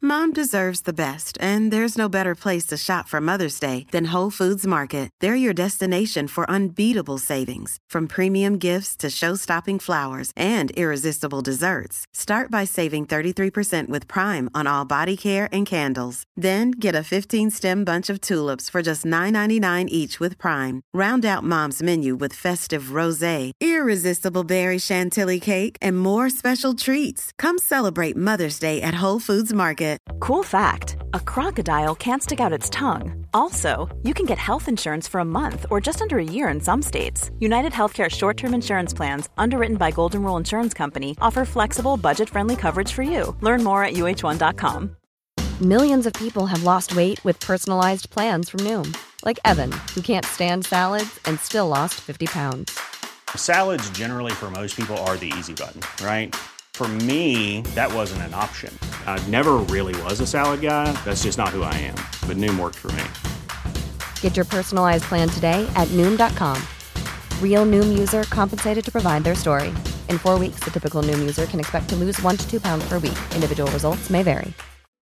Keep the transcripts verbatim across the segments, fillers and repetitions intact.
Mom deserves the best, and there's no better place to shop for Mother's Day than Whole Foods Market. They're your destination for unbeatable savings, from premium gifts to show-stopping flowers and irresistible desserts. Start by saving thirty-three percent with Prime on all body care and candles. Then get a fifteen-stem bunch of tulips for just nine ninety-nine each with Prime. Round out Mom's menu with festive rosé, irresistible berry chantilly cake, and more special treats. Come celebrate Mother's Day at Whole Foods Market. Cool fact, a crocodile can't stick out its tongue. Also, you can get health insurance for a month or just under a year in some states. United Healthcare short-term insurance plans, underwritten by Golden Rule Insurance Company, offer flexible, budget-friendly coverage for you. Learn more at U H one dot com. Millions of people have lost weight with personalized plans from Noom. Like Evan, who can't stand salads and still lost fifty pounds. Salads generally for most people are the easy button, right? For me, that wasn't an option. I never really was a salad guy. That's just not who I am. But Noom worked for me. Get your personalized plan today at Noom dot com. Real Noom user compensated to provide their story. In four weeks, the typical Noom user can expect to lose one to two pounds per week. Individual results may vary.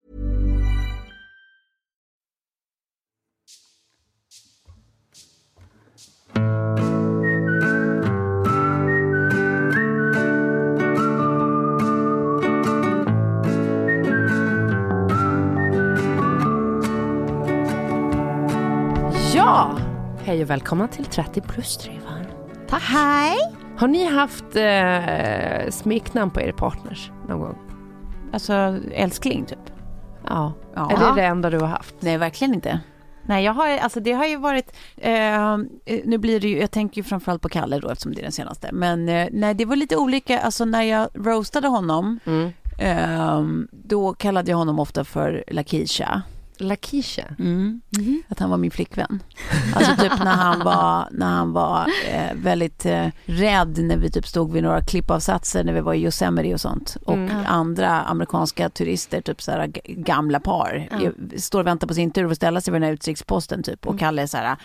Ja, hej och välkomna till trettio plus Tryvan. Tack. Hej. Har ni haft eh, smeknamn på er partners någon gång? Alltså älskling typ. Ja. Ja. Är det det enda du har haft? Nej, verkligen inte. Nej, jag har, alltså det har ju varit eh, nu blir det ju, jag tänker ju framförallt på Kalle då eftersom det är den senaste. Men eh, nej, det var lite olika, alltså när jag roastade honom mm. eh, då kallade jag honom ofta för Lakisha. Lakisha? Mm. Mm-hmm. Att han var min flickvän. Alltså typ när han var när han var eh, väldigt eh, rädd när vi typ stod vid några klippavsatser när vi var i Yosemite och sånt. Och mm. andra amerikanska turister, typ så här gamla par mm. står och väntar på sin tur och får ställa sig vid den här utsiktsposten typ. Och Kalle är så här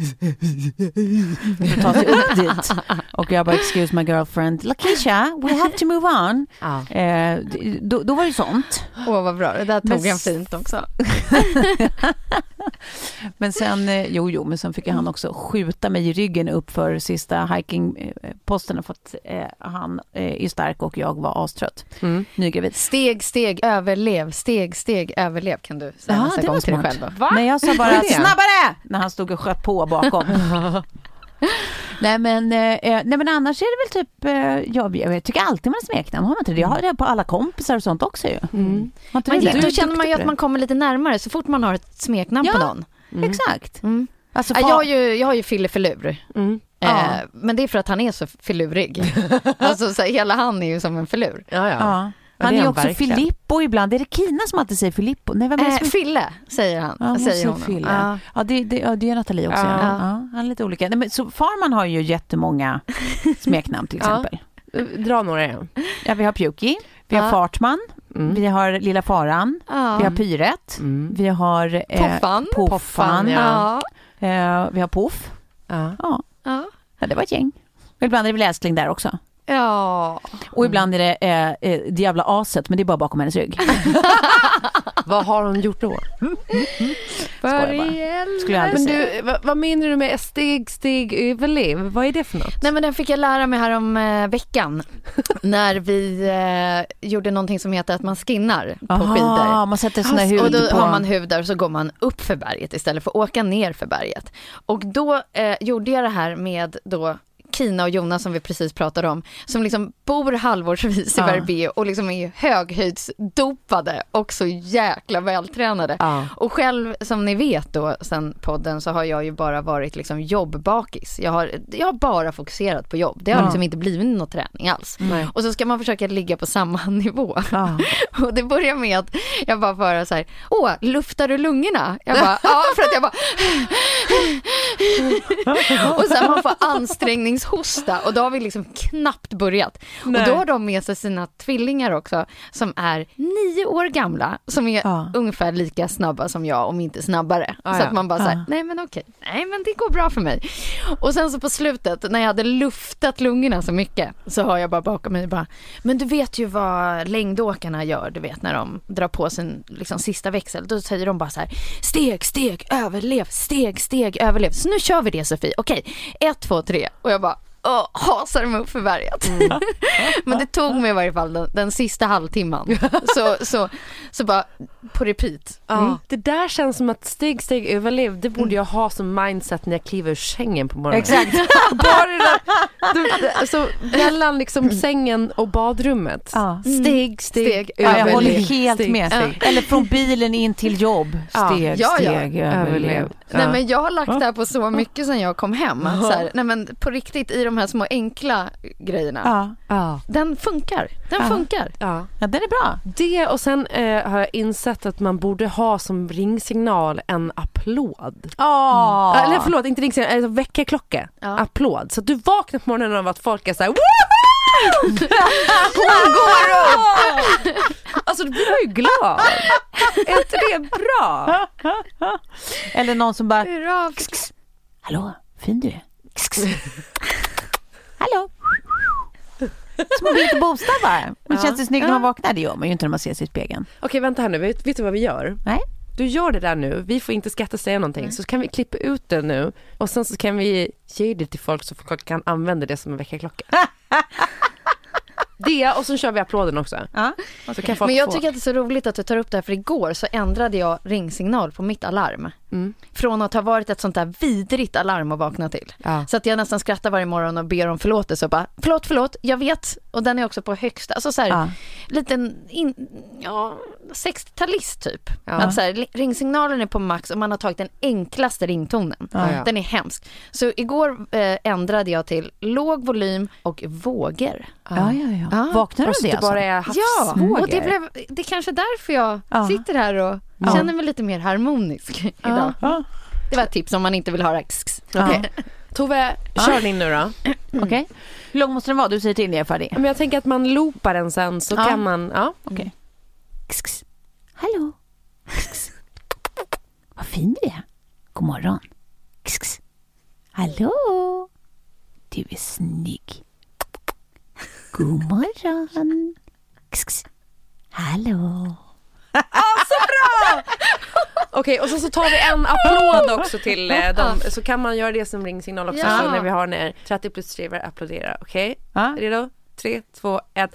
för att ta sig upp dit. Och jag bara, excuse my girlfriend, Lakisha, we have to move on. Ja. Eh, då, då var det sånt. Åh, vad bra. Det där tog han fint också. Men sen, jo, jo, men sen fick han också skjuta mig i ryggen upp för sista hikingposten för att eh, han eh, är stark och jag var astrött. Mm. Nygravid. Steg, steg, överlev. Steg, steg, överlev kan du säga ja, nästa gång till dig själv. Va? Nej, jag sa bara snabbare när han stod och sköt på bakom. Nej men, eh, nej men annars är det väl typ eh, jag, jag tycker alltid man smeknamn, har man inte det? Jag har det på alla kompisar och sånt också ju. Mm. Men det, då känner man ju att man kommer lite närmare så fort man har ett smeknamn ja, på någon. Mm. Exakt. Mm. Alltså, jag, har ju, jag har ju Fille Filur. Mm. Eh, ja. Men det är för att han är så filurig. Alltså så, hela han är ju som en filur. Ja, ja. Ja. Han är, är också verkligen. Filippo ibland. Är det Kina som alltid säger Filippo? Nej, vem är det som... äh, Fille säger han. Ja, säger hon Fille. Ja, ja det, det, ja, det är Nathalie också. Ja. Ja. Ja, han är lite olika. Nej, men, så Farman har ju jättemånga smeknamn till exempel. Ja. Dra några igen. Ja, vi har Pjuki. Vi har ja. Fartman. Mm. Vi har Lilla Faran. Ja. Vi har Pyret. Mm. Vi har eh, Poffan. Poffan. Poffan ja. eh, vi har Poff. Ja. Ja. Ja. Ja, det var ett gäng. Och ibland är det väl älskling där också. Ja. Och ibland är det eh, eh, Diabla aset, men det är bara bakom hennes rygg. Vad har hon gjort då? Men du, vad, vad menar du med steg, steg, överlev? Vad är det för något? Nej, men den fick jag lära mig här om eh, veckan. När vi eh, gjorde någonting som heter att man skinnar på Aha, skidor. Man sätter såna hud och då på... har man hud där och så går man upp för berget istället för att åka ner för berget. Och då eh, gjorde jag det här med då Kina och Jonas som vi precis pratade om, som liksom bor halvårsvis i ja. Verbier och liksom är höghöjdsdopade och så jäkla vältränade. Ja. Och själv, som ni vet då sen podden, så har jag ju bara varit liksom jobbbakis. Jag har, jag har bara fokuserat på jobb. Det har ja. liksom inte blivit någon träning alls. Mm. Och så ska man försöka ligga på samma nivå. Ja. Och det börjar med att jag bara bara så här, åh, luftar du lungorna? Jag bara, ja, för att jag bara och sen man får ansträngningshormon ashosta och då har vi liksom knappt börjat. Nej. Och då har de med sig sina tvillingar också som är nio år gamla som är ja. ungefär lika snabba som jag, om inte snabbare. Ah, så att man bara ah. säger, nej men okej, nej men det går bra för mig. Och sen så på slutet när jag hade luftat lungorna så mycket så har jag bara bakom mig bara, men du vet ju vad längdåkarna gör, du vet när de drar på sin liksom, sista växel. Då säger de bara så här, steg, steg, överlev, steg, steg, överlev. Så nu kör vi det, Sofie. Okej, ett, två, tre. Och jag bara, åh, hasar mig upp för berget. Mm. Men det tog mig i varje fall den, den sista halvtimman. Så, så, så bara på repeat. Mm. Ja. Det där känns som att steg, steg, överlev. Det borde jag ha som mindset när jag kliver ur sängen på morgonen. Exakt. Bara det, du, alltså, mellan liksom sängen och badrummet. Ja. Steg, steg, steg överlev. Ja, jag håller helt steg, med. steg. Eller från bilen in till jobb. Steg, ja. steg, ja, ja. överlev. Ja. Nej, men jag har lagt det här på så mycket sedan jag kom hem. Att så här, nej, men på riktigt i de här små enkla grejerna. Ja. Ja. Den funkar. Den ja. funkar. Ja. ja, den är bra. Det och sen eh, har jag insett att man borde ha som ringsignal en applåd. Oh. Mm. Eller förlåt, inte ringsignal, alltså väckarklocka. Ja. Applåd. Så att du vaknar på morgonen av att folk är så här, hon går upp. Alltså du blir ju glad. Är inte det bra? Eller någon som bara Hurra. Hallå, fin du är. Hallå. Små lite bokstäver. Men ja. Känns det snyggt när man vaknar? Det gör man ju inte när man ser sig i spegeln. Okej, vänta här nu. Vet, vet du vad vi gör? Nej. Du gör det där nu. Vi får inte skratta och säga någonting. Mm. Så kan vi klippa ut det nu. Och sen så kan vi ge det till folk så folk kan använda det som en väckarklocka. Det, och så kör vi applåden också. Ja, så kan folk men jag få... tycker att det är så roligt att du tar upp det här, för igår så ändrade jag ringsignal på mitt alarm. Mm. Från att ha varit ett sånt där vidrigt alarm att vakna till. Ja. Så att jag nästan skrattar varje morgon och ber om förlåtelse och bara, förlåt, förlåt, jag vet. Och den är också på högsta, alltså så här, ja. liten in, ja, sextiotalist typ. Ja. Att så här, ringsignalen är på max och man har tagit den enklaste ringtonen. Ja, ja. Den är hemsk. Så igår eh, ändrade jag till låg volym och vågor. Ja, ja, ja. ja. Vaknar du det, det bara är havsvågor? Ja, och det, blev, det är kanske därför jag ja. sitter här och ja. känner mig lite mer harmonisk ja. idag. Ja. Det var ett tips om man inte vill höra. Ja. Okay. Tove, kör ja. din nu då. Okej. Okay. Hur lång måste den vara? Du säger till när jag är färdig. Men jag tänker att man loopar den sen så ja. kan man... Ja, okej. Okay. Hallå. Vad fin du är. God morgon. Hallå. Du är snygg. God morgon. Hallå. Ah, så bra! Okej, okay, och så, så tar vi en applåd också till eh, dem. Så kan man göra det som ringsignal också. Ja. Så när vi har när trettio plus skriver applådera. Okej, okay? Ja. Redo? tre, två, ett.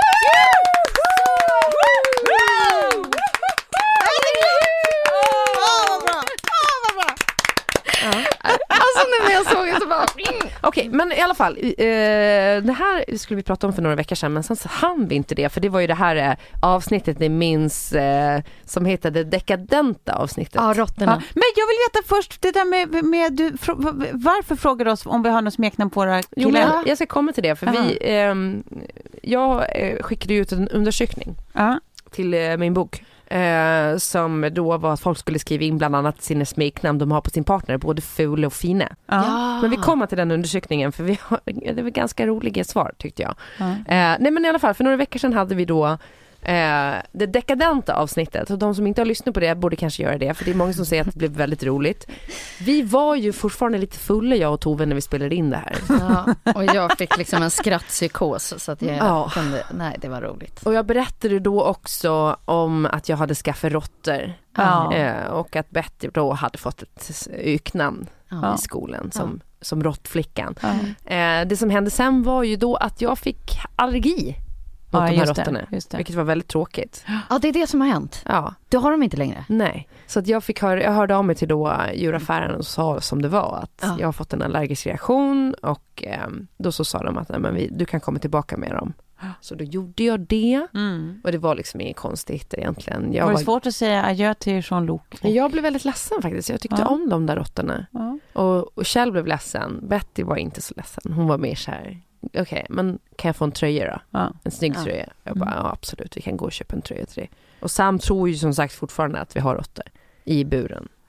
Alltså när jag såg det så bara... Okej, okay, men i alla fall eh, det här skulle vi prata om för några veckor sedan, men sen så hann vi inte det, för det var ju det här eh, avsnittet ni minns eh, som heter det dekadenta avsnittet. Ja, råttorna. Ja. Men jag vill veta först det där med, med du, fr- varför frågar du oss om vi har något smeknamn på våra killar? Jo, men jag, jag ska komma till det, för Aha. vi eh, jag eh, skickade ut en undersökning Aha. till eh, min bok. Eh, som då var att folk skulle skriva in bland annat sina smeknamn de har på sin partner, både ful och fina. Ja. Men vi kommer till den undersökningen för vi har, det var ganska roliga svar tyckte jag. Ja. Eh, nej men i alla fall, för några veckor sedan hade vi då eh, det dekadenta avsnittet, och de som inte har lyssnat på det borde kanske göra det, för det är många som säger att det blev väldigt roligt. Vi var ju fortfarande lite fulla, jag och Tove, när vi spelade in det här. Ja, och jag fick liksom en skrattpsykos så att jag ja. kunde, nej det var roligt. Och jag berättade då också om att jag hade skaffat råttor ja. eh, och att Betty då hade fått ett öknamn ja. i skolan som, ja. som råttflickan. Ja. Eh, det som hände sen var ju då att jag fick allergi mot ja, de här råttorna, vilket var väldigt tråkigt. Ja, det är det som har hänt. Ja. Det har de inte längre. Nej, så att jag fick höra, jag hörde av mig till då djuraffären och sa som det var att ja. jag har fått en allergisk reaktion, och eh, då så sa de att nej, men vi, du kan komma tillbaka med dem. Så då gjorde jag det. Mm. Och det var liksom inget konstigt egentligen. Jag var det var... svårt att säga adjö till Jean-Luc? Jag blev väldigt ledsen faktiskt. Jag tyckte ja. om de där råttorna. Ja. Och, och Kjell blev ledsen. Betty var inte så ledsen. Hon var mer så här, okej, okay, men kan jag få en tröja då? Ja. En snygg ja. tröja. Jag bara, ja absolut, vi kan gå och köpa en tröja till det. Och Sam tror ju som sagt fortfarande att vi har råttor i buren.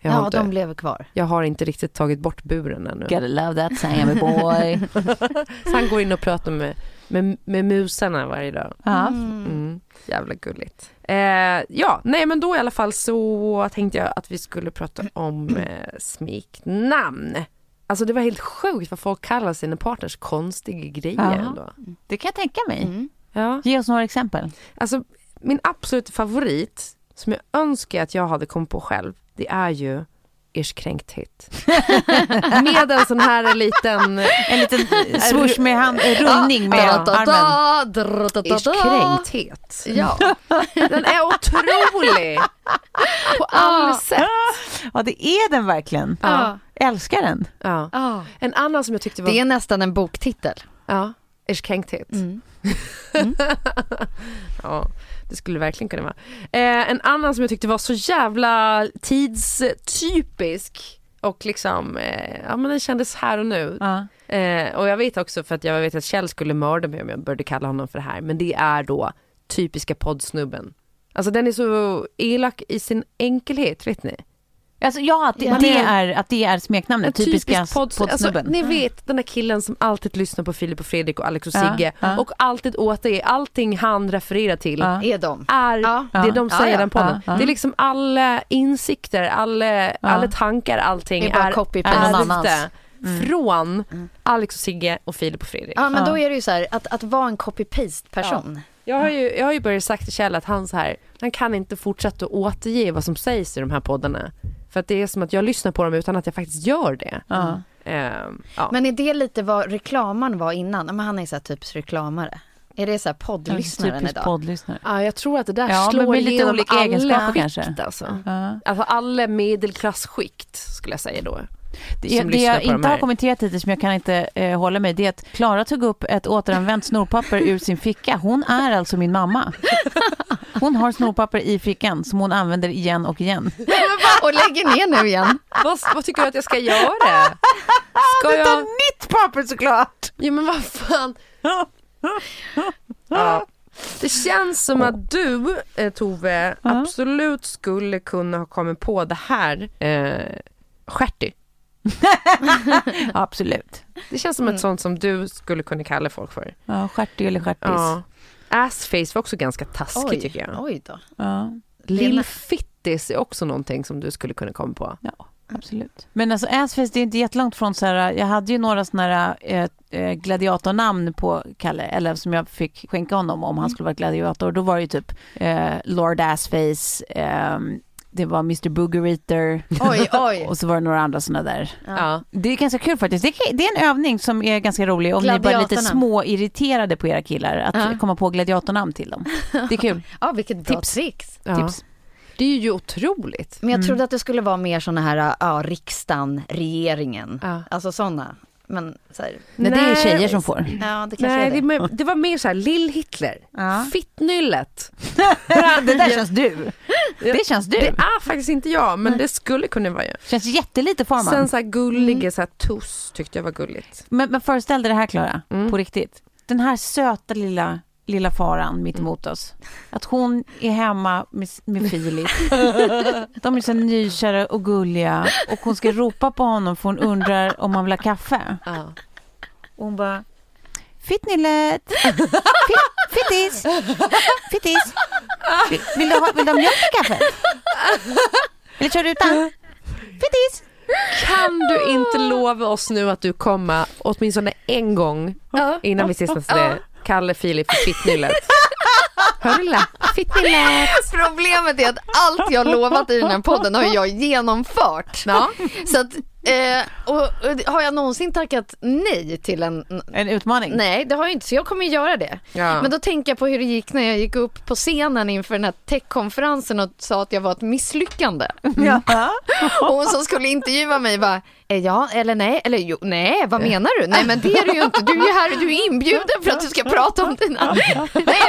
Jag har ja, inte, de lever kvar. Jag har inte riktigt tagit bort buren ännu. Gotta love that Sammy boy. Så han går in och pratar med, med, med musarna varje dag. Ja. Mm. Mm. Jävla gulligt. Eh, ja, nej men då i alla fall så tänkte jag att vi skulle prata om eh, smeknamn. Alltså det var helt sjukt vad folk kallar sina partners konstiga grejer ändå. Det kan jag tänka mig. Mm. Ja. Ge oss några exempel. Alltså min absoluta favorit som jag önskar att jag hade kommit på själv, det är ju ers kränkthet. Med en sån här liten en liten swoosh med hand, rullning med armen. Ers kränkthet. Ja. Den är otrolig på alla sätt. Ja, det är den verkligen. Ja. Älskar den. Ja. Ja. En annan som jag tyckte var... Det är nästan en boktitel. Ja, ers kränkthet. Mm. Mm. Ja, det skulle verkligen kunna vara. Eh, en annan som jag tyckte var så jävla tidstypisk och liksom, eh, ja men den kändes här och nu. Ja. Eh, och jag vet också för att jag vet att Kjell skulle mörda mig om jag började kalla honom för det här. Men det är då typiska poddsnubben. Alltså den är så elak i sin enkelhet, vet ni? Alltså ja, att det, Ja, det är- är att det är smeknamnet, typiska poddsnubben. Alltså, ni vet den där killen som alltid lyssnar på Filip och Fredrik och Alex och Ja, Sigge ja. och alltid återger allting han refererar till. Ja. Är de? Är Ja. det de säger i Ja, ja. den podden. Ja, ja. Det är liksom alla insikter, alla, alla tankar, allting Det är bara är, copy-paste. är Någon annans. ute från Alex och Sigge och Filip och Fredrik. Ja, men Ja. då är det ju så här att, att vara en copy-paste person. Jag har ju, jag har ju börjat sagt till Kjell att han så här, han kan inte fortsätta att återge vad som sägs i de här poddarna. För att det är som att jag lyssnar på dem utan att jag faktiskt gör det. Ja. Ehm, ja. Men är det lite vad reklamaren var innan? Men han är så här typs reklamare. Är det så här poddlyssnaren Typiskt idag? poddlyssnare. Ja, jag tror att det där Ja, men slår med lite igenom olika alla egenskaper skikt, kanske. Alltså. Ja. Alltså alla medelklassskikt skulle jag säga då. Det, Som det lyssnar jag på de inte här. har kommenterat hittills som jag kan inte eh, hålla mig, det är att Klara tog upp ett återanvänt snorpapper ur sin ficka. Hon är alltså min mamma. Hon har snorpapper i fickan som hon använder igen och igen. Och lägger ner nu igen. Vad, vad tycker du att jag ska göra? Ska Du tar jag... nytt papper såklart! Ja men vad fan. Ja. Det känns som att du, eh, Tove, Ja. absolut skulle kunna ha kommit på det här eh, stjärty. Absolut. Det känns som ett sånt som du skulle kunna kalla folk för. Ja, stjärtig eller stjärtis. Ja. Assface var också ganska taskigt Oj, tycker jag. oj då. Ja. Lillfittis är också någonting som du skulle kunna komma på. Ja, absolut. Men alltså Assface, det är inte jättelångt från så här, jag hade ju några såna här eh, eh, gladiatornamn på Kalle, eller som jag fick skänka honom om han skulle vara gladiator. Då var det ju typ eh, Lord Assface, eh, det var mister Booger Eater. Oj, oj. Och så var det några andra såna där. Ja. Det är ganska kul faktiskt. Det är, det är en övning som är ganska rolig om ni bara är lite Gladiatornamn. små irriterade på era killar att Ja. komma på gladiatornamn till dem. Det är kul. Ja, vilket bra Tips. tricks. Ja. Tips. Det är ju otroligt. Men jag trodde att det skulle vara mer såna här, ja, riksdagen, regeringen. Ja. Alltså såna. Men så här, Men det är Nej. tjejer som får. ja, det kanske Nej, är det, det. mer- det var mer så här Lill-Hitler. Ja. Fittnyllet. Det där känns du. Det känns du. Det är faktiskt inte jag, men det skulle kunna vara jag. Känns jättelite formad. Sen så här gulliga, så här tuss tyckte jag var gulligt. Men, men föreställ dig det här, Klara, Mm. på riktigt. Den här söta lilla, lilla faran mitt emot oss. Att hon är hemma med, med Filip. De är så nykära och gulliga. Och hon ska ropa på honom för hon undrar om han vill ha kaffe. Ja. Och hon bara... Fittnillet! Fitt, fittis! Fittis! Vill, vill, du ha, vill du ha mjölk i kaffet? Eller kör du utan? Fittis! Kan du inte lova oss nu att du kommer åtminstone en gång innan vi ses nästa det Kalle Filip för Fittnyllet? Hör du det? Fittnyllet! Problemet är att allt jag lovat i den här podden har jag genomfört. Ja. Så att, eh, och, och har jag någonsin tackat nej till en... En utmaning. Nej, det har jag inte, så jag kommer göra det. Ja. Men då tänker jag på hur det gick när jag gick upp på scenen inför den här techkonferensen och sa att jag var ett misslyckande. Ja. Och hon som skulle intervjua mig bara, eh, ja eller nej, eller jo, nej, vad menar du? Nej, men det är du ju inte, du är ju här, du är inbjuden för att du ska prata om dina... Nej.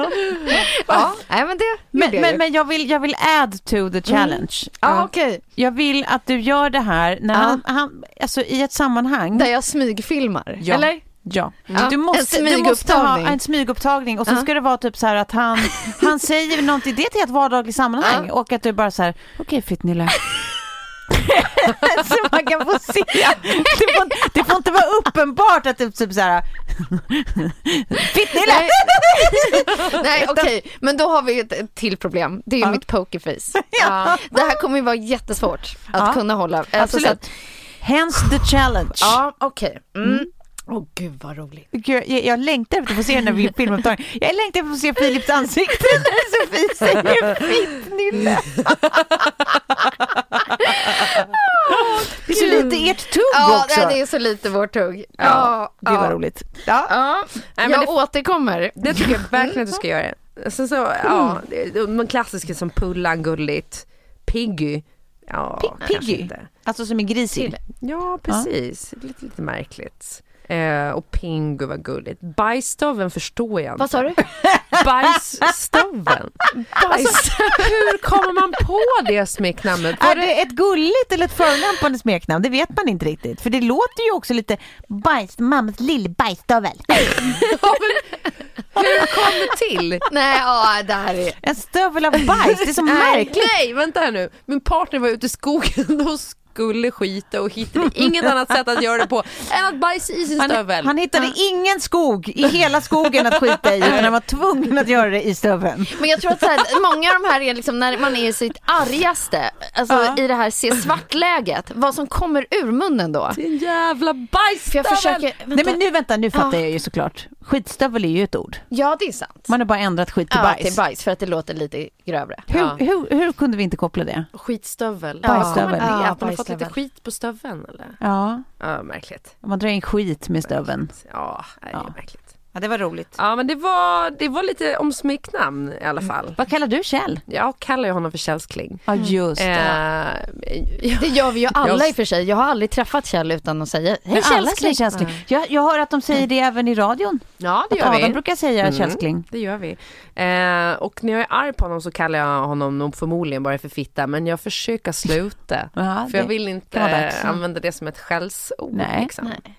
Ja, nej, men det Men, gjorde jag men, ju. men jag, vill, jag vill add to the challenge. Ja, okej. Jag vill att du gör det här när Ja. han, han, alltså i ett sammanhang. Där jag smygfilmar, Ja. eller? Ja. Ja, Du måste, en du måste ha smygupptagning. en smygupptagning och så Ja. ska det vara typ så här att han, han säger någonting, det till ett vardagligt sammanhang Ja. och att du bara så här, okej Fittnille. Så man kan få se. Det får, det får inte vara uppenbart att det typ så här Fittnille. Nej, Nej okej. Okay. Men då har vi ett till problem. Det är ju ja. mitt pokerface. Ja. Det här kommer ju vara jättesvårt att ja. kunna hålla. Absolut. Alltså, att... Hence the challenge. Ja, okej. Okay. Mm. Åh oh, gud vad roligt. Gud, jag, jag längtar efter att få se den här filmupptagningen. Jag längtar efter att få se Philips ansikte när Sofie säger Fittnille. Det är så lite ert tugg ja, också. Ja, det är så lite vårt tugg. Ja, ja det var ja. roligt. Ja. Ja. Nej, jag det, återkommer. Det tycker jag verkligen att du ska göra. Så, så, ja, de klassiska som Pullan, Gulligt, Piggy. Ja, P- Piggy? Alltså som en grisig. Ja, precis. Ja. Lite, lite märkligt. Eh, och Pingu var gulligt. Bajsstoven förstår jag inte. Vad sa du? Bajsstoven. Bajs... Alltså, hur kommer man på det smeknamnet? Är det ett gulligt eller ett förlämpande smeknamn? Det vet man inte riktigt. För det låter ju också lite bajs, mammas lille bajsstovel. Ja, men... Hur kom det till? Nej, ja, det här är... En stövel av bajs, det är så märkligt. Nej, vänta här nu. Min partner var ute i skogen och skulle skita och hittade inget annat sätt att göra det på än att bajsa i sin stövel. Han, han hittade ja. ingen skog i hela skogen att skita i, utan han var tvungen att göra det i stöveln. Men jag tror att så här, många av de här är liksom när man är i sitt argaste, alltså ja. i det här se svartläget, vad som kommer ur munnen då. Din jävla bajsstövel. Jag försöker, Nej men nu vänta, nu fattar ja. jag ju såklart. Skitstövel är ju ett ord. Ja, det är sant. Man har bara ändrat skit till ja, bajs. till bajs för att det låter lite grövre. Hur, ja. hur, hur kunde vi inte koppla det? Skitstövel. Ja. Bajsstövel. Ja, att man har fått lite skit på stöveln eller? Ja. Ja, märkligt. Man drar in skit med stöveln. Ja, det är ja. märkligt. Ja, det var roligt. Ja, men det var, det var lite om smeknamn i alla fall. Mm. Vad kallar du Kjell? Jag kallar ju honom för Källskling. Ja, just det. Eh, ja. Det gör vi ju alla i och för sig. Jag har aldrig träffat Kjell utan att säga hej Källskling. Källskling. Mm. Jag, jag hör att de säger det även i radion. Ja, det gör att vi. Adam brukar säga mm, Källskling. Det gör vi. Eh, och när jag är arg på honom så kallar jag honom nog förmodligen bara för fitta. Men jag försöker sluta. Aha, för jag vill inte använda det som ett skällsord. Nej. Liksom. Nej.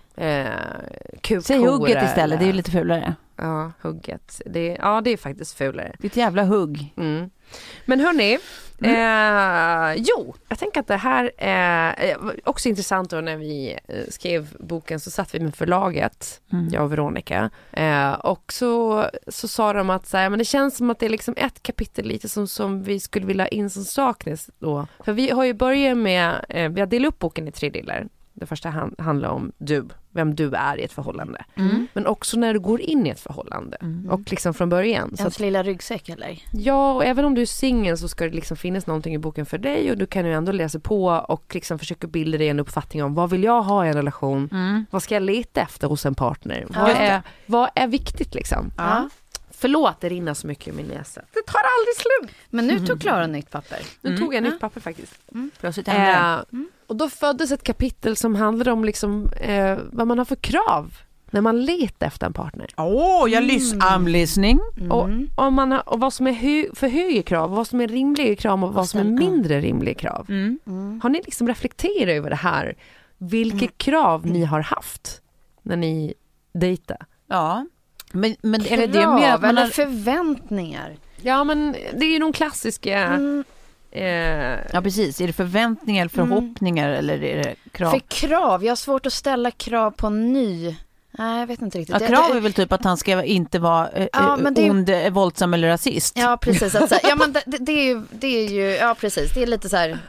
Eh, Säg hugget istället, det är ju lite fulare. Ja, hugget. Det, ja, det är faktiskt fulare. Det är ett jävla hugg. Mm. Men hörni, mm. eh, jo, jag tänker att det här är också intressant då när vi skrev boken så satt vi med förlaget, mm. jag och Veronica. Eh, och så, så sa de att så här, men det känns som att det är liksom ett kapitel lite som, som vi skulle vilja in som saknas då. För vi har ju börjat med, eh, vi har delat upp boken i tre delar. Det första hand, handlar om du, vem du är i ett förhållande. Mm. Men också när du går in i ett förhållande. Mm. Och liksom från början. Ens lilla ryggsäck eller? Ja, och även om du är singel så ska det liksom finnas någonting i boken för dig. Och du kan ju ändå läsa på och liksom försöka bilda dig en uppfattning om vad vill jag ha i en relation? Mm. Vad ska jag leta efter hos en partner? Vad, ja. är, vad är viktigt liksom? Ja. Förlåt, det rinner så mycket i min näsa. Det tar aldrig slut. Men nu tog Klara nytt papper. Nu mm. tog jag nytt papper faktiskt. Mm. Äh, mm. Och då föddes ett kapitel som handlar om liksom, eh, vad man har för krav när man letar efter en partner. Åh, oh, jag mm. lys- I'm listening. Mm. Och, och, man har, och vad som är hö- för höga krav, vad som är rimliga krav och vad som är mindre rimliga krav. Mm. Mm. Har ni liksom reflekterat över det här? Vilka mm. krav ni har haft när ni dejtar? Ja. Men, men är det det mer att man har förväntningar? Ja, men det är ju de klassiska... Mm. Eh... Ja, precis. Är det förväntningar eller förhoppningar mm. eller är det krav? För krav, jag har svårt att ställa krav på en ny... Nej, jag vet inte riktigt. Ja, krav är väl typ att han ska inte vara eh, ja, det... ond, våldsam eller rasist. Ja, precis. Att, så här, ja, men det, det, är ju, det är ju... Ja, precis. Det är lite så här...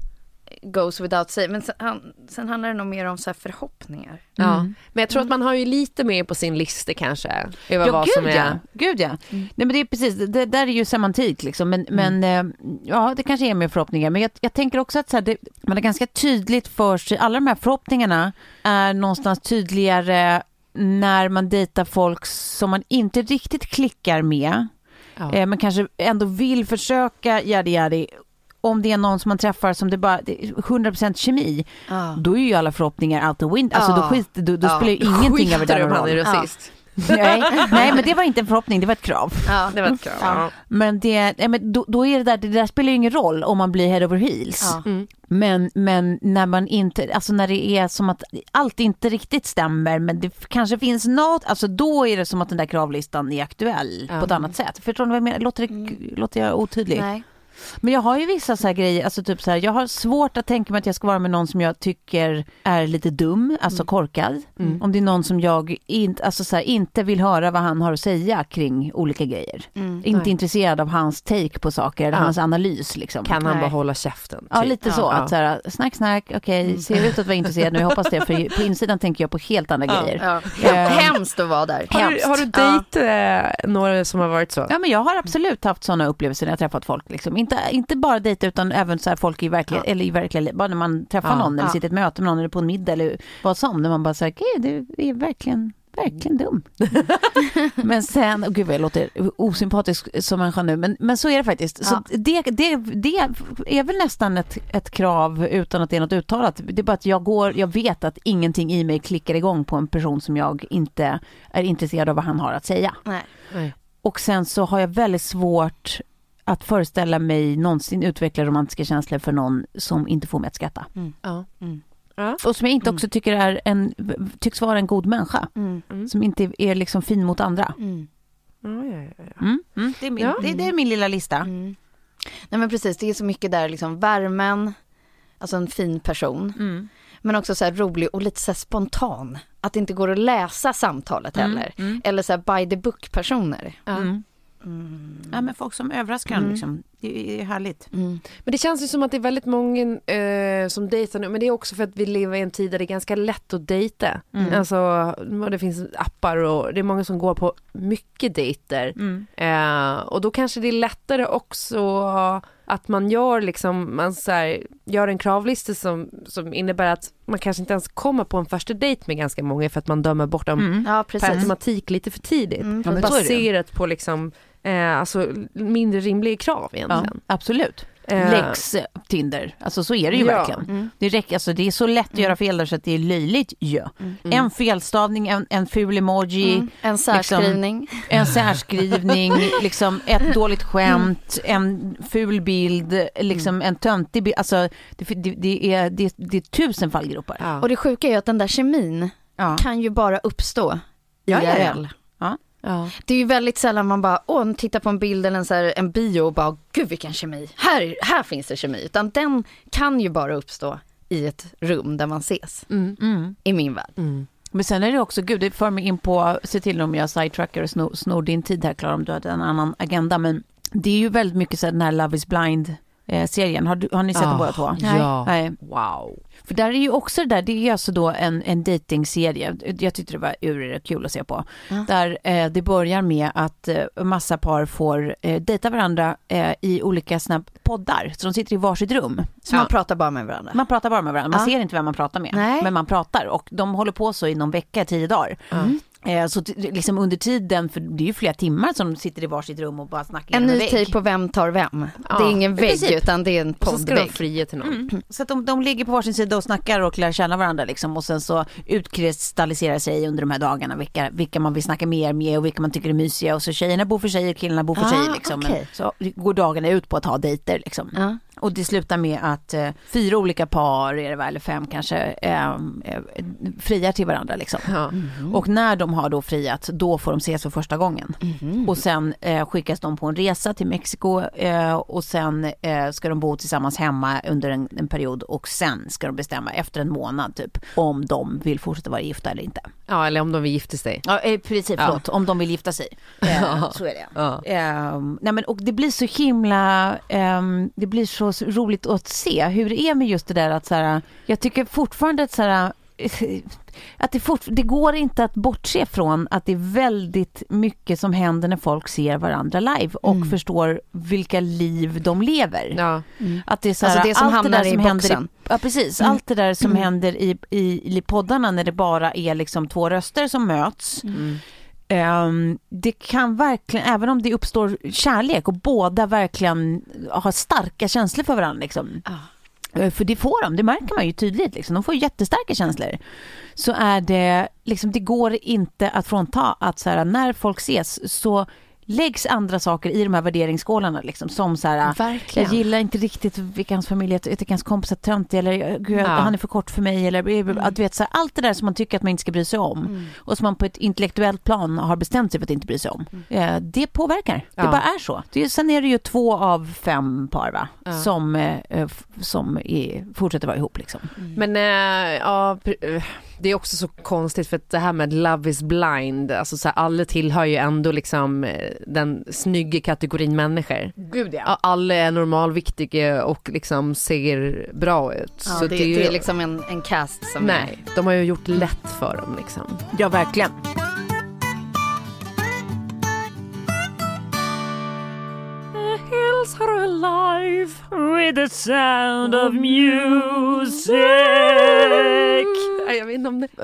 goes without saying. Men sen, han, sen handlar det nog mer om så här förhoppningar. Mm. Ja. Men jag tror att man har ju lite mer på sin lista kanske. Över ja, vad gud, som är... ja. Gud ja. Mm. Nej, men det är precis, det där är ju semantik liksom. Men, mm. men ja, det kanske är mer förhoppningar. Men jag, jag tänker också att så här, det, man är ganska tydligt för sig. Alla de här förhoppningarna är någonstans tydligare när man dejtar folk som man inte riktigt klickar med. Ja. Eh, men kanske ändå vill försöka jadi jadi. Om det är någon som man träffar som det bara det är hundra procent kemi, ah. då är ju alla förhoppningar out the window. Alltså ah. då, skit, då, då ah. spelar ju ingenting över den rollen. Ah. nej, nej, men det var inte en förhoppning, det var ett krav. Ja, det var ett krav. Ja. Men, det, nej, men då, då är det där, det där spelar ju ingen roll om man blir head over heels. Ja. Mm. Men, men när man inte, alltså när det är som att allt inte riktigt stämmer, men det kanske finns något, alltså då är det som att den där kravlistan är aktuell ja. på ett annat sätt. Förstår du vad jag menar? Låter, det, mm. låter jag otydlig? Nej. Men jag har ju vissa så här grejer, alltså typ så här, jag har svårt att tänka mig att jag ska vara med någon som jag tycker är lite dum, alltså mm. korkad. Mm. Om det är någon som jag inte, alltså så här, inte vill höra vad han har att säga kring olika grejer. Mm. Inte Nej. intresserad av hans take på saker eller ja. hans analys liksom. Kan han Nej. bara hålla käften? Typ. Ja, lite så. Ja. Att så här, snack, snack, okej, okay, mm. ser ut att vara intresserad nu, jag hoppas det, för på insidan tänker jag på helt andra ja. grejer. Ja. Ja. Hemskt att vara där. Har du, har du dejt ja. några som har varit så? Ja, men jag har absolut haft sådana upplevelser när jag träffat folk liksom. Inte, inte bara dejt utan även så här folk i verkliga, ja. eller i verkliga, bara när man träffar ja. någon eller ja. sitter i ett möte med någon eller på en middag eller vad som, när man bara säger okej, det är verkligen verkligen dum. Men sen, oh gud vad jag låter osympatisk som människa nu, men, men så är det faktiskt. Ja. Så det, det, det är väl nästan ett, ett krav utan att det är något uttalat. Det är bara att jag går, jag vet att ingenting i mig klickar igång på en person som jag inte är intresserad av vad han har att säga. Nej. Nej. Och sen så har jag väldigt svårt att föreställa mig någonsin utveckla romantiska känslor för någon som inte får mig att skratta. Mm. Ja. Mm. Ja. Och som jag inte också tycker är en, tycks vara en god människa. Mm. Mm. Som inte är liksom fin mot andra. Mm. Ja, ja, ja, ja. Mm. Mm. Det, är min, ja. det, det är min lilla lista. Mm. Nej men precis, det är så mycket där liksom värmen, alltså en fin person. Mm. Men också så här rolig och lite så här spontan. Att det inte går att läsa samtalet mm. heller. Mm. Eller så här by the book personer. Mm. Mm. Ja, men folk som överraskar mm. liksom. Det är härligt. Mm. Men det känns ju som att det är väldigt många eh, som dejtar nu. Men det är också för att vi lever i en tid där det är ganska lätt att dejta. Mm. Alltså, det finns appar och det är många som går på mycket dejter. Mm. Eh, och då kanske det är lättare också att man gör liksom, man så här, gör en kravlista som, som innebär att man kanske inte ens kommer på en första dejt med ganska många för att man dömer bort dem mm. ja, per automatik lite för tidigt. Mm, ja, baserat på liksom Eh, alltså mindre rimliga krav egentligen. Ja, absolut. Eh. Lex Tinder. Alltså så är det ju ja. verkligen. Mm. Det, räcker, alltså, det är så lätt att göra fel där så att det är löjligt. Ja. Mm. En felstavning, en, en ful emoji. Mm. En särskrivning. Liksom, en särskrivning. liksom, ett dåligt skämt. Mm. En ful bild. Liksom, mm. En töntig bild. Alltså, det, det, det, är, det, det är tusen fallgropar. Ja. Och det sjuka är ju att den där kemin ja. kan ju bara uppstå ja, I R L. Ja, ja. Ja. Det är ju väldigt sällan man bara åh, tittar på en bild eller en, så här, en bio och bara gud vilken kemi, här, här finns det kemi, utan den kan ju bara uppstå i ett rum där man ses mm. Mm. i min värld. Mm. Men sen är det också, gud det för mig in på, se till om jag sidetracker och snor, snor din tid här Klara om du hade en annan agenda, men det är ju väldigt mycket så den här Love is blind eh, serien, har, du, har ni sett oh, den båda två? Ja, Nej. Wow. För där är ju också det där, det är alltså då en, en dating-serie. Jag tyckte det var ur kul att se på. Mm. Där eh, det börjar med att eh, massa par får eh, dejta varandra eh, i olika såna poddar. Så de sitter i varsitt rum. Så ja. man pratar bara med varandra? Man pratar bara med varandra. Man ja. ser inte vem man pratar med. Nej. Men man pratar. Och de håller på så i någon vecka, tio dagar. Mm. Så liksom under tiden, för det är ju flera timmar som de sitter i varsitt rum och bara snackar. En ny tid på vem tar vem. Ja, det är ingen vägg precis. Utan det är en poddvägg. Så ska de fria till någon. Mm. Så att de, de ligger på varsin sida och snackar och lär känna varandra liksom. Och sen så utkristalliserar sig under de här dagarna vilka, vilka man vill snacka mer med och vilka man tycker är mysiga. Och så tjejerna bor för sig och killarna bor för ah, sig liksom. Okay. Men så går dagarna ut på att ha dejter liksom. Ah. Och det slutar med att eh, fyra olika par, är det väl, eller fem kanske, eh, eh, friar till varandra liksom. Ja. Mm-hmm. Och när de har då friat, då får de ses för första gången. Mm-hmm. Och sen eh, skickas de på en resa till Mexiko eh, och sen eh, ska de bo tillsammans hemma under en, en period och sen ska de bestämma efter en månad typ om de vill fortsätta vara gifta eller inte. Ja, eller om de vill gifta sig. Ja, eh, precis, förlåt. Ja. Om de vill gifta sig. Eh, så är det. Ja. Eh, nej, men, och det blir så himla eh, det blir så roligt att se hur det är med just det där att så här, jag tycker fortfarande att så här, att det, fort, det går inte att bortse från att det är väldigt mycket som händer när folk ser varandra live och mm. förstår vilka liv de lever. Ja. Mm. Att det är så här, alltså det som allt hamnar det där som i händer boxen. I, ja, precis. Mm. Allt det där som mm. händer i, i, i poddarna när det bara är liksom två röster som möts. Mm. Um, det kan verkligen, även om det uppstår kärlek och båda verkligen har starka känslor för varandra liksom. Ah. För det får de, det märker man ju tydligt liksom. De får jättestarka känslor. Så är det liksom, det går inte att frånta att så här, när folk ses så läggs andra saker i de här värderingsskålarna liksom, som så här, verkligen. Jag gillar inte riktigt vilka hans familj, jag tycker hans kompis är töntig, eller gud, ja. han är för kort för mig, eller mm. att, du vet, så här, allt det där som man tycker att man inte ska bry sig om mm. och som man på ett intellektuellt plan har bestämt sig för att inte bry sig om. Mm. Eh, det påverkar. Ja. Det bara är så. Det, sen är det ju två av fem par va? Ja. som, eh, som är, fortsätter vara ihop liksom. Mm. Men äh, ja, det är också så konstigt för att det här med Love is blind, alltså så här, alla tillhör ju ändå liksom den snygga kategorin människor. Gud ja. Alla är normalviktiga och liksom ser bra ut. Ja, så det, det, är ju, det är liksom en, en cast som nej, är... de har ju gjort lätt för dem liksom. Ja, verkligen. Hills are alive with the sound of music. Jag vet inte om det...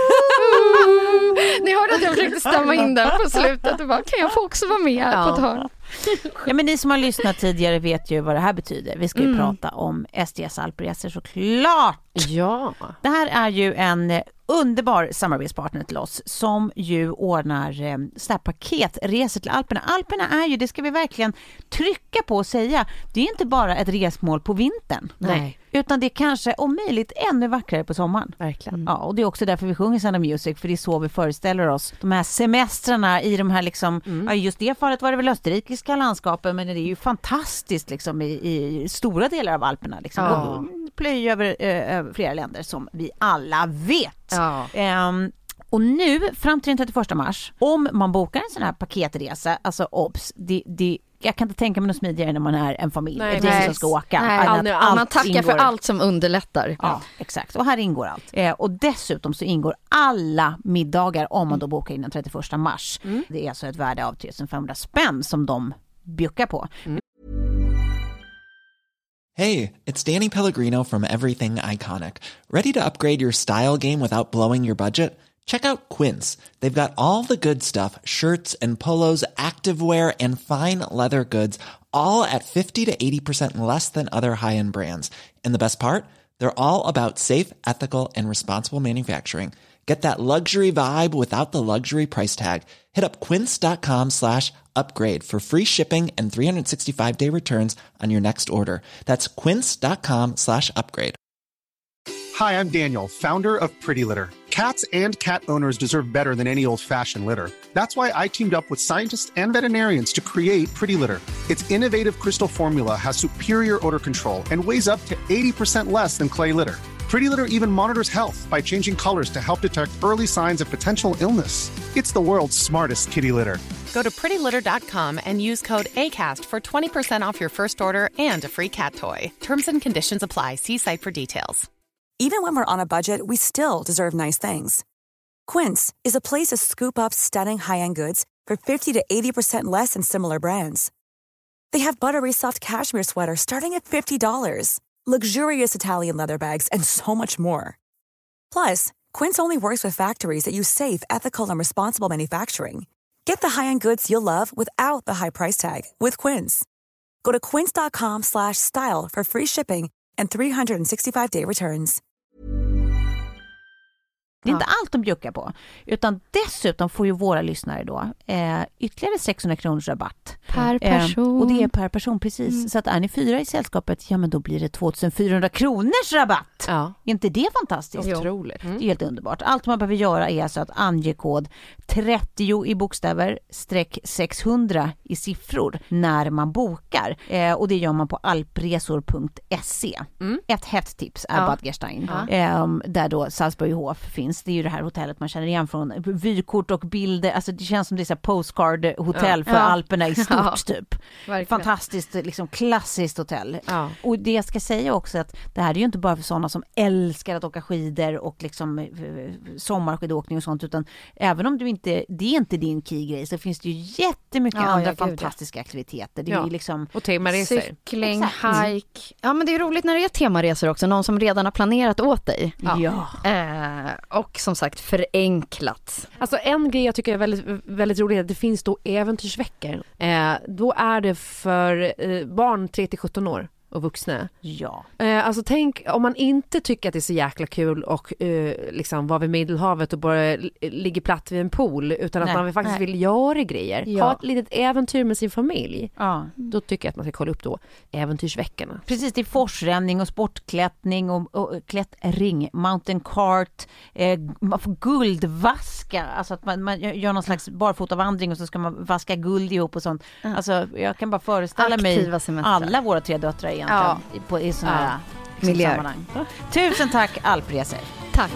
Ni hörde att jag försökte stämma in där på slutet och bara, kan jag få också vara med ja. på ett hörn? Ja, men ni som har lyssnat tidigare vet ju vad det här betyder. Vi ska ju mm. prata om S D S Alpresor såklart. Ja. Det här är ju en underbar samarbetspartner till oss som ju ordnar eh, sådär paketresor till Alperna. Alperna är ju, det ska vi verkligen trycka på och säga, det är inte bara ett resmål på vintern. Nej. Utan det är kanske om möjligt ännu vackrare på sommaren. Verkligen. Ja, och det är också därför vi sjunger Sound of Music, för det är så vi föreställer oss de här semestrarna i de här liksom, mm. ja, just det fallet var det väl österrikiska landskapen, men det är ju fantastiskt liksom i, i stora delar av Alperna liksom. Ja. Och plöj över, över flera länder som vi alla vet. Ja. Um, och nu fram till den trettioförsta mars, om man bokar en sån här paketresa, alltså obs, det, det jag kan inte tänka mig något smidigare när man är en familj. Nej, ett gäng som ska åka. Nej, all, allt man tackar ingår. För allt som underlättar. Ja, exakt. Och här ingår allt. Eh, och dessutom så ingår alla middagar om man då bokar in den trettioförsta mars. Mm. Det är alltså ett värde av tre tusen femhundra spänn som de bjuckar på. Mm. Hey, it's Danny Pellegrino from Everything Iconic. Ready to upgrade your style game without blowing your budget? Check out Quince. They've got all the good stuff, shirts and polos, activewear, and fine leather goods, all at fifty to eighty percent less than other high-end brands. And the best part? They're all about safe, ethical, and responsible manufacturing. Get that luxury vibe without the luxury price tag. Hit up quince.com slash upgrade for free shipping and three sixty-five day returns on your next order. That's quince.com slash upgrade. Hi, I'm Daniel, founder of Pretty Litter. Cats and cat owners deserve better than any old-fashioned litter. That's why I teamed up with scientists and veterinarians to create Pretty Litter. Its innovative crystal formula has superior odor control and weighs up to eighty percent less than clay litter. Pretty Litter even monitors health by changing colors to help detect early signs of potential illness. It's the world's smartest kitty litter. Go to pretty litter dot com and use code ACAST for twenty percent off your first order and a free cat toy. Terms and conditions apply. See site for details. Even when we're on a budget, we still deserve nice things. Quince is a place to scoop up stunning high-end goods for fifty to eighty percent less than similar brands. They have buttery soft cashmere sweaters starting at fifty dollars, luxurious Italian leather bags, and so much more. Plus, Quince only works with factories that use safe, ethical, and responsible manufacturing. Get the high-end goods you'll love without the high price tag with Quince. Go to quince.com slash style for free shipping and three sixty-five day returns. Det är inte allt de bjuckar på, utan dessutom får ju våra lyssnare då eh, ytterligare sexhundra kronors rabatt. Per person. Eh, och det är per person, precis. Mm. Så att är ni fyra i sällskapet, ja men då blir det tvåtusenfyrahundra kronors rabatt. Ja. Är inte det fantastiskt? Otroligt. Mm. Det är helt underbart. Allt man behöver göra är alltså att ange kod trettio i bokstäver streck sexhundra i siffror när man bokar. Eh, och det gör man på alpresor punkt se. Mm. Ett hett tips är ja. Bad Gerstein. Ja. Eh, där då Salzburghof finns. Det är ju det här hotellet man känner igen från vykort och bilder. Alltså det känns som det är så postcard-hotell ja. för ja. Alperna i stort ja. typ. Verkligen. Fantastiskt, liksom klassiskt hotell. Ja. Och det jag ska säga också att det här är ju inte bara för sådana som älskar att åka skidor och liksom sommarskidåkning och sånt, utan även om du inte, det är inte din key-grej, så finns det ju jättemycket ja, andra fantastiska aktiviteter. Det är ja. ju liksom och temaresor. Cykling, hike. Ja, men det är roligt när det är temaresor också. Någon som redan har planerat åt dig. Ja. ja. Eh, och som sagt förenklat. Alltså en grej jag tycker är väldigt, väldigt rolig är att det finns då äventyrsveckor. Eh, då är det för eh, barn tre till sjutton år. och vuxna. Ja. Eh, alltså tänk om man inte tycker att det är så jäkla kul och eh, liksom vara vid Medelhavet och bara l- ligger platt vid en pool utan Nej, att man faktiskt nej. vill göra grejer. Ja. Ha ett litet äventyr med sin familj. Ja. Då tycker jag att man ska kolla upp då äventyrsveckorna. Precis, det är forsränning och sportklättring och, och klättring, mountain cart, eh, man får guldvaska, alltså att man, man gör någon slags barfotavandring och så ska man vaska guld ihop och sånt. Mm. Alltså jag kan bara föreställa Aktiva mig semester. alla våra tre döttrar egentligen Ja. i, på, i sådana här Ja. Miljö. sammanhang. Tusen tack Alpresor. Tack.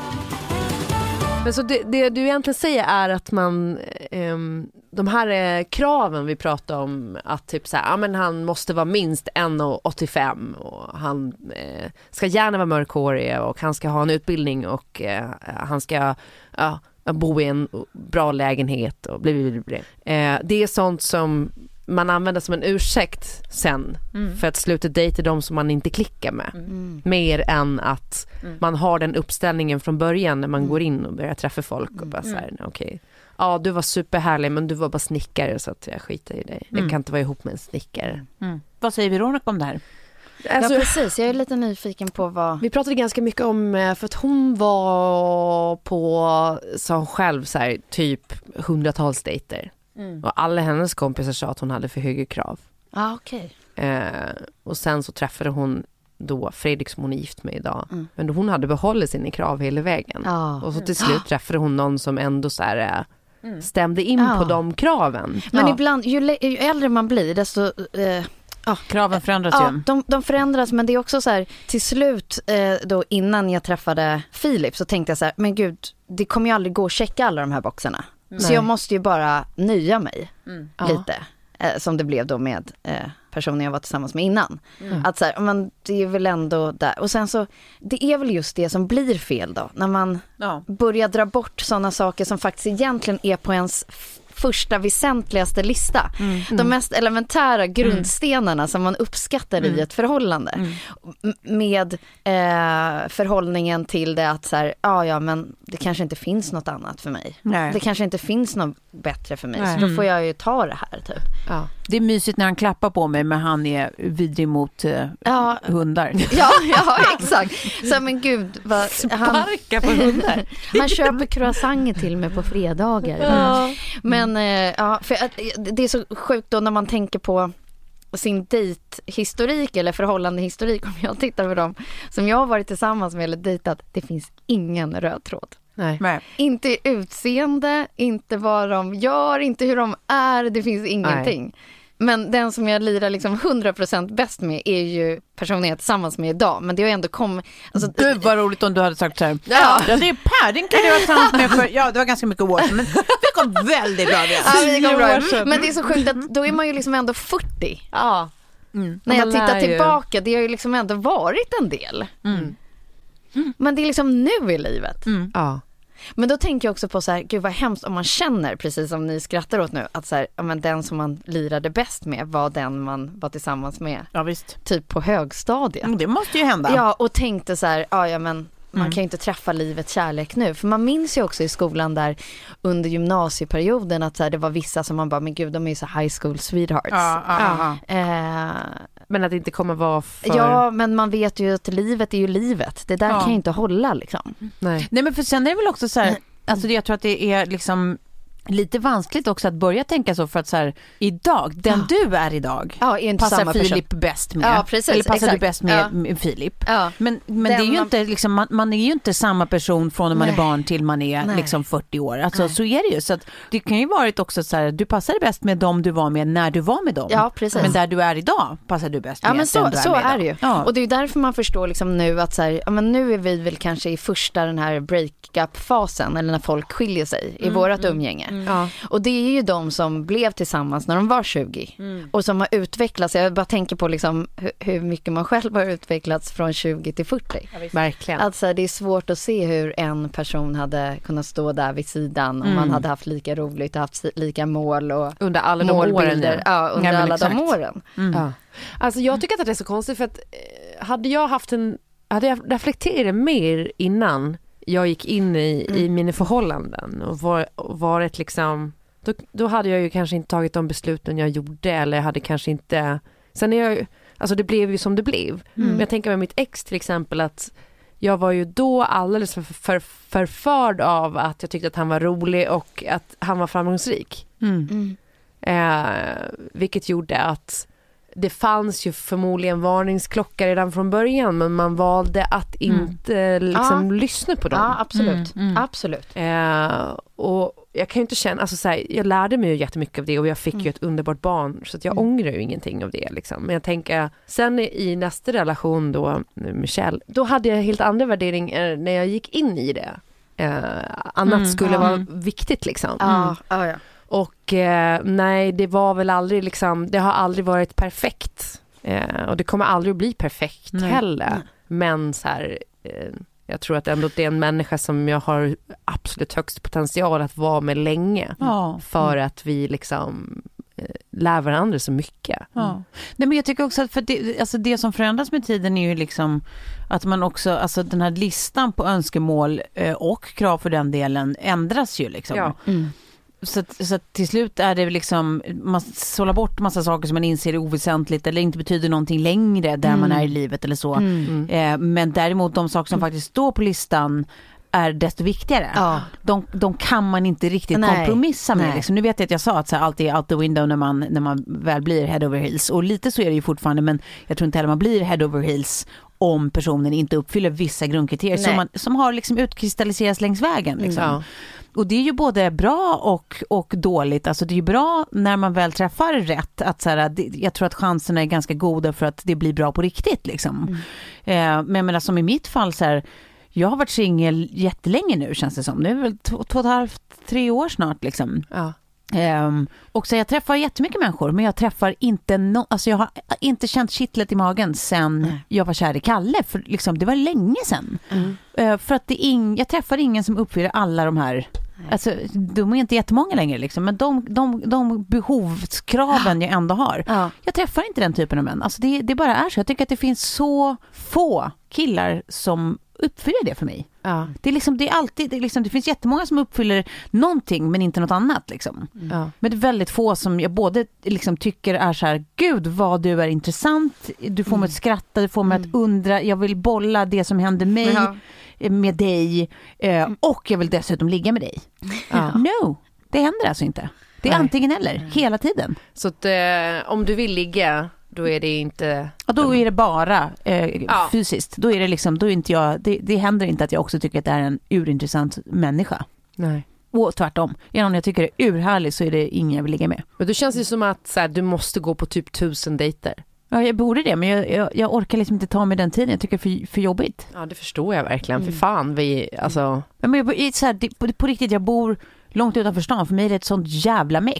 Men så det, det du egentligen säger är att man ehm, de här eh, kraven vi pratar om att typ så här, ja men han måste vara minst en komma åttiofem och han eh, ska gärna vara mörkhårig och han ska ha en utbildning och eh, han ska ja, bo i en bra lägenhet och bli, bli, bli. Eh, det är sånt som man använder som en ursäkt sen mm. för att sluta dejta de som man inte klickar med. Mm. Mer än att mm. man har den uppställningen från början när man mm. går in och börjar träffa folk och bara mm. så här, okej. Okay. Ja, du var superhärlig men du var bara snickare så att jag skiter i dig. Mm. Jag kan inte vara ihop med en snickare. Mm. Vad säger Veronica om det här? Alltså, ja precis, jag är lite nyfiken på vad... Vi pratade ganska mycket om, för att hon var på, sa hon själv så här, typ hundratals dejter. Mm. Och alla hennes kompisar sa att hon hade för höga krav. Ah, okej. Okay. Eh, och sen så träffade hon då Fredrik som hon är gift med idag. Mm. Men då hon hade behållit sina krav hela vägen. Ah. Och så till slut träffade hon någon som ändå så här, mm. stämde in ah. på de kraven. Men ja. ibland, ju, ju äldre man blir desto... Eh, ah, kraven förändras ja, ju. De, de förändras, men det är också så här, till slut eh, då innan jag träffade Filip så tänkte jag så här, men gud, det kommer ju aldrig gå att checka alla de här boxarna. Mm. Så jag måste ju bara nöja mig mm. lite. Eh, som det blev då med eh, personen jag var tillsammans med innan. Mm. Att så här, men det är väl ändå där. Och sen så, det är väl just det som blir fel då. När man ja. börjar dra bort sådana saker som faktiskt egentligen är på ens första väsentligaste lista. Mm. De mest elementära grundstenarna mm. som man uppskattar mm. i ett förhållande. Mm. Med eh, förhållningen till det att så här, ja, ja, men det kanske inte finns något annat för mig. Nej. Det kanske inte finns något bättre för mig. Nej. Så då får jag ju ta det här typ. Ja. Det är mysigt när han klappar på mig, men han är vidrig mot eh, ja. hundar. Ja, ja, exakt. Så men gud, vad, sparka på hundar. Han köper croissanter till mig på fredagar. Ja. Men Men ja, för det är så sjukt då när man tänker på sin dejthistorik eller förhållandehistorik, om jag tittar på dem som jag har varit tillsammans med eller dejtat, det finns ingen röd tråd. Nej. Nej. Inte utseende, inte vad de gör, inte hur de är, det finns ingenting. Nej. Men den som jag lirar liksom hundra procent bäst med är ju personen jag är tillsammans med idag. Men det har ändå kommit... Alltså, Gud vad roligt om du hade sagt så här. Ja, ja det är Per, den kan du vara tillsammans med för... Ja, det var ganska mycket år sedan. Men det kom väldigt bra. Ja, det kom bra. Men det är så sjukt att då är man ju liksom ändå fyrtio. Ja. Mm. När jag tittar tillbaka, det har ju liksom ändå varit en del. Mm. Mm. Men det är liksom nu i livet. Mm. Ja. Men då tänker jag också på så här, gud vad hemskt om man känner, precis som ni skrattar åt nu, att så här, ja, men den som man lirade bäst med var den man var tillsammans med. Ja, visst. Typ på högstadiet. Mm, det måste ju hända. Ja, och tänkte så här, ja, ja men man mm. kan ju inte träffa livets kärlek nu. För man minns ju också i skolan där under gymnasieperioden att så här, det var vissa som man bara, men gud, de är ju så high school sweethearts. Ja, ja, ja. Eh, men att det inte kommer vara för... Ja, men man vet ju att livet är ju livet. Det där ja. kan ju inte hålla liksom. Nej. Nej, men för sen är det väl också så här, mm. alltså jag tror att det är liksom lite vanskligt också att börja tänka så, för att så här, idag, den ja. du är idag ja, är inte passar samma Filip person. bäst med. Ja, precis, eller passar exakt. du bäst med, ja. med Filip. Ja. Men, men det är ju man... inte liksom, man, man är ju inte samma person från när man Nej. är barn till man är Nej. liksom fyrtio år. Alltså så är det ju. Så att det kan ju varit också så här, du passade bäst med dem du var med när du var med dem. Ja, precis. Men där du är idag passar du bäst ja, med men så, den du är så med är det ju. Ja. Och det är ju därför man förstår liksom nu att så här, ja, men nu är vi väl kanske i första den här break-up-fasen, eller när folk skiljer sig i Mm, vårat mm, umgänge. mm. Ja. Och det är ju de som blev tillsammans när de var tjugo mm. och som har utvecklats. Jag bara tänker på liksom hur, hur mycket man själv har utvecklats från tjugo till fyrtio. Ja, verkligen. Alltså det är svårt att se hur en person hade kunnat stå där vid sidan om mm. man hade haft lika roligt och haft lika mål och under alla de åren. Ja, ja under ja, alla exakt. de åren. Mm. Ja. Alltså jag tycker att det är så konstigt, för att hade jag haft en hade jag reflekterat mer innan jag gick in i, mm. i mina förhållanden och var, varit liksom Då, då hade jag ju kanske inte tagit de besluten jag gjorde, eller hade kanske inte... Sen är jag, alltså det blev ju som det blev. Mm. Men jag tänker med mitt ex till exempel att jag var ju då alldeles för, för, förförd av att jag tyckte att han var rolig och att han var framgångsrik. Mm. Mm. Eh, vilket gjorde att det fanns ju förmodligen varningsklockor redan från början, men man valde att inte mm. liksom ja. lyssna på dem. Ja, absolut. Mm. Mm. absolut. Eh, och jag kan ju inte känna, alltså så här, jag lärde mig ju jättemycket av det och jag fick mm. ju ett underbart barn, så att jag mm. ångrar ju ingenting av det liksom. Men jag tänker, sen i nästa relation då, Michelle, då hade jag helt andra värderingar när jag gick in i det. Eh, annat mm. skulle mm. vara viktigt liksom. Ja, mm. ja, ja. Och eh, nej, det var väl aldrig liksom, det har aldrig varit perfekt. Eh, och det kommer aldrig att bli perfekt nej. heller. Nej. Men så här, eh, jag tror att ändå det är en människa som jag har absolut högst potential att vara med länge. Ja. För att vi liksom eh, lär varandra så mycket. Ja. Nej, men jag tycker också att för det, alltså det som förändras med tiden är ju liksom att man också, alltså den här listan på önskemål eh, och krav för den delen ändras ju liksom. Ja. Mm. Så, så att till slut är det liksom, man sållar bort massa saker som man inser är oväsentligt eller inte betyder någonting längre där mm. man är i livet eller så. Mm. Eh, men däremot de saker som mm. faktiskt står på listan är desto viktigare. Ja. De, de kan man inte riktigt Nej. kompromissa med. Liksom. Nu vet jag att jag sa att så här, allt är out the window när man, när man väl blir head over heels. Och lite så är det ju fortfarande, men jag tror inte heller man blir head over heels om personen inte uppfyller vissa grundkriterier som, man, som har liksom utkristalliserats längs vägen. Liksom. Ja. Och det är ju både bra och, och dåligt. Alltså det är ju bra när man väl träffar rätt. Att så här, det, jag tror att chanserna är ganska goda för att det blir bra på riktigt. Liksom. Mm. Eh, men, men alltså i mitt fall så här, jag har varit singel jättelänge nu känns det som. Nu är det väl två, två och ett halvt, tre år snart liksom. Ja. Um, och så jag träffar jättemycket människor, men jag träffar inte no- alltså jag har inte känt kittlet i magen sen mm. jag var kär i Kalle, för liksom, det var länge sedan. Mm. Uh, för att det ing- jag träffar ingen som uppfyller alla de här, alltså, de är inte jättemånga längre liksom, men de, de, de behovskraven jag ändå har, ja. jag träffar inte den typen av män. Alltså det, det bara är så. Jag tycker att det finns så få killar som uppfyller det för mig. Ja. Det är liksom, det är alltid, det, är liksom, det finns jättemånga som uppfyller någonting men inte något annat liksom. Ja. Men det är väldigt få som jag både liksom tycker är så här, gud vad du är intressant, du får mm. mig att skratta, du får mig mm. att undra, jag vill bolla det som händer mig ja. med dig eh, och jag vill dessutom ligga med dig. Ja. No, det händer alltså inte. Det är Nej. antingen eller, hela tiden. Så att, eh, om du vill ligga, då är det inte... Ja, då är det bara eh, ja. fysiskt. Då är det liksom, då är inte jag, det, det händer inte att jag också tycker att det är en urintressant människa. Nej. Och tvärtom. Är någon jag tycker är urhärlig så är det ingen jag vill ligga med. Men då känns det som att så här, du måste gå på typ tusen dejter. Ja, jag borde det, men jag, jag, jag orkar liksom inte ta mig den tiden. Jag tycker det är för, för jobbigt. Ja, det förstår jag verkligen. Mm. För fan, vi, alltså... Ja, men jag, så här, det, på, på riktigt, jag bor långt utanför stan. För mig är det ett sånt jävla meck.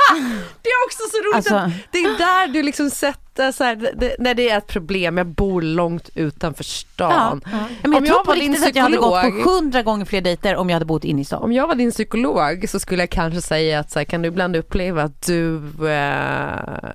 Det är också så roligt alltså, att det är där du liksom sätter så här, det, när det är ett problem, jag bor långt utanför stan. Ja, ja. Men jag, jag tror på riktigt att jag hade gått på hundra gånger fler dejter om jag hade bott inne i stan. Om jag var din psykolog så skulle jag kanske säga att så här, kan du ibland uppleva att du äh,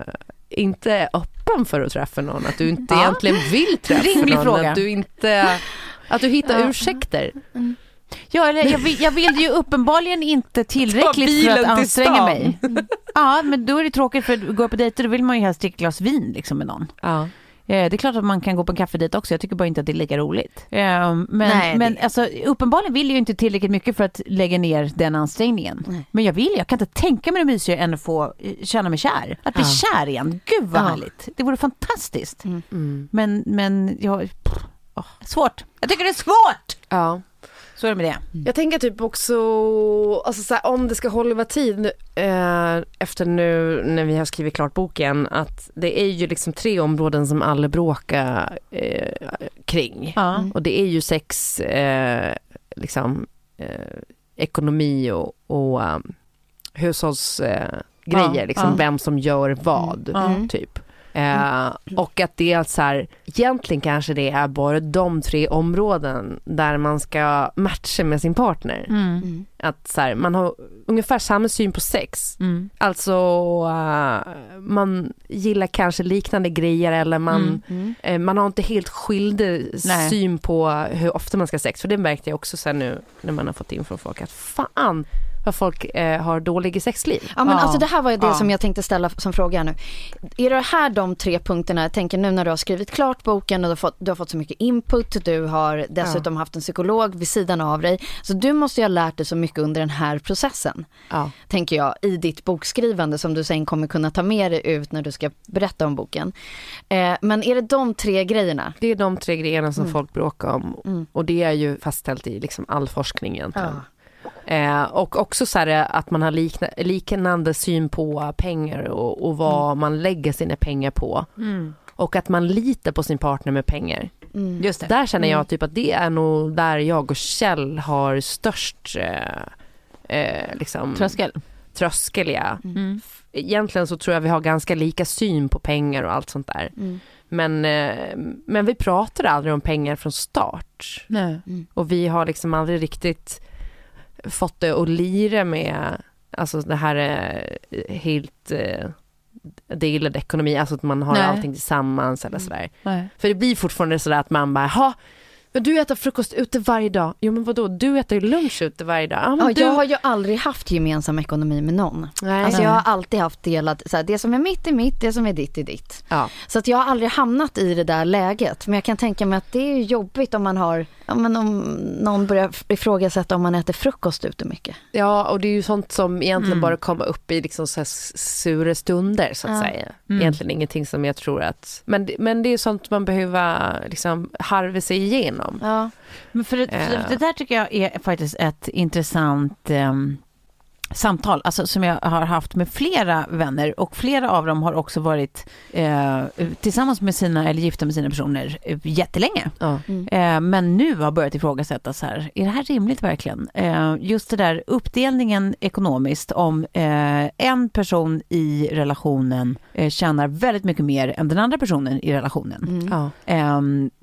inte är öppen för att träffa någon, att du inte ja. egentligen vill träffa någon, fråga. att du inte att du hittar ja. ursäkter. Mm. Ja, eller jag vill, jag vill ju uppenbarligen inte tillräckligt för att anstränga mig. Mm. Ja, men då är det tråkigt för att gå på dejter, då vill man ju helst dricka ett glas vin liksom med någon. Ja. Det är klart att man kan gå på en kaffedejt också. Jag tycker bara inte att det är lika roligt. Men, Nej, men det... alltså, uppenbarligen vill jag ju inte tillräckligt mycket för att lägga ner den ansträngningen. Nej. Men jag vill, jag kan inte tänka mig det mysigare än att få känna mig kär. Att bli ja. kär igen. Gud vad ja. härligt. Det vore fantastiskt. Mm. Mm. Men, men jag... Oh, svårt. Jag tycker det är svårt. Ja. Så är det med det. Jag tänker typ också alltså så här, om det ska hålla tid eh, efter nu när vi har skrivit klart boken, att det är ju liksom tre områden som alla bråkar eh, kring. Mm. Och det är ju sex, eh, liksom eh, ekonomi och, och um, hushållsgrejer, eh, mm. liksom mm. vem som gör vad, mm. typ. Eh, och att det är så här, egentligen kanske det är bara de tre områden där man ska matcha med sin partner. Mm. Att så här, man har ungefär samma syn på sex. Mm. Alltså uh, man gillar kanske liknande grejer, eller man, mm. eh, man har inte helt skild syn på hur ofta man ska ha sex. För det märkte jag också sen nu när man har fått in från folk att fan, vad folk eh, har dålig sexliv. Ja, men ja. alltså det här var ju det ja. som jag tänkte ställa som fråga nu. Är det här de tre punkterna, jag tänker nu när du har skrivit klart boken och du har fått, du har fått så mycket input, du har dessutom ja. haft en psykolog vid sidan av dig, så du måste ju ha lärt dig så mycket under den här processen, ja. tänker jag, i ditt bokskrivande som du sen kommer kunna ta med dig ut när du ska berätta om boken. Eh, men är det de tre grejerna? Det är de tre grejerna som mm. folk bråkar om Mm. och det är ju fastställt i liksom all forskning egentligen. Ja. Eh, och också så här att man har likna, liknande syn på pengar och, och vad mm. man lägger sina pengar på. Mm. Och att man litar på sin partner med pengar. Mm. Just det. Där känner jag mm. typ att det är nog där jag och Kjell har störst eh, eh, liksom, tröskel. Tröskel, ja. Mm. Egentligen så tror jag vi har ganska lika syn på pengar och allt sånt där. Mm. Men, eh, men vi pratar aldrig om pengar från start. Nej. Mm. Och vi har liksom aldrig riktigt fått det att lira med alltså det här är helt eh, delad ekonomi, alltså att man har Nej. allting tillsammans eller sådär. Nej. För det blir fortfarande sådär att man bara, ha, men du äter frukost ute varje dag. Jo men vadå, du äter ju lunch ute varje dag. Ja, men ja, du... Jag har ju aldrig haft gemensam ekonomi med någon. Nej. Alltså jag har alltid haft delad, så här, det som är mitt är mitt, det som är ditt är ditt. Ja. Så att jag har aldrig hamnat i det där läget. Men jag kan tänka mig att det är jobbigt om man har, ja, men om någon börjar ifrågasätta om man äter frukost ute mycket. Ja, och det är ju sånt som egentligen Mm. bara kommer upp i liksom så här sura stunder så att Ja. säga. Mm. Egentligen ingenting som jag tror att... Men, men det är sånt man behöver liksom harva sig igenom. Ja. Men för det, för det där tycker jag är faktiskt ett intressant um, samtal, alltså som jag har haft med flera vänner, och flera av dem har också varit eh, tillsammans med sina eller gifta med sina personer eh, jättelänge. Ja. Mm. Eh, men nu har börjat ifrågasätta så här, är det här rimligt verkligen? Eh, just det där uppdelningen ekonomiskt, om eh, en person i relationen eh, tjänar väldigt mycket mer än den andra personen i relationen. Mm. Ja. Eh,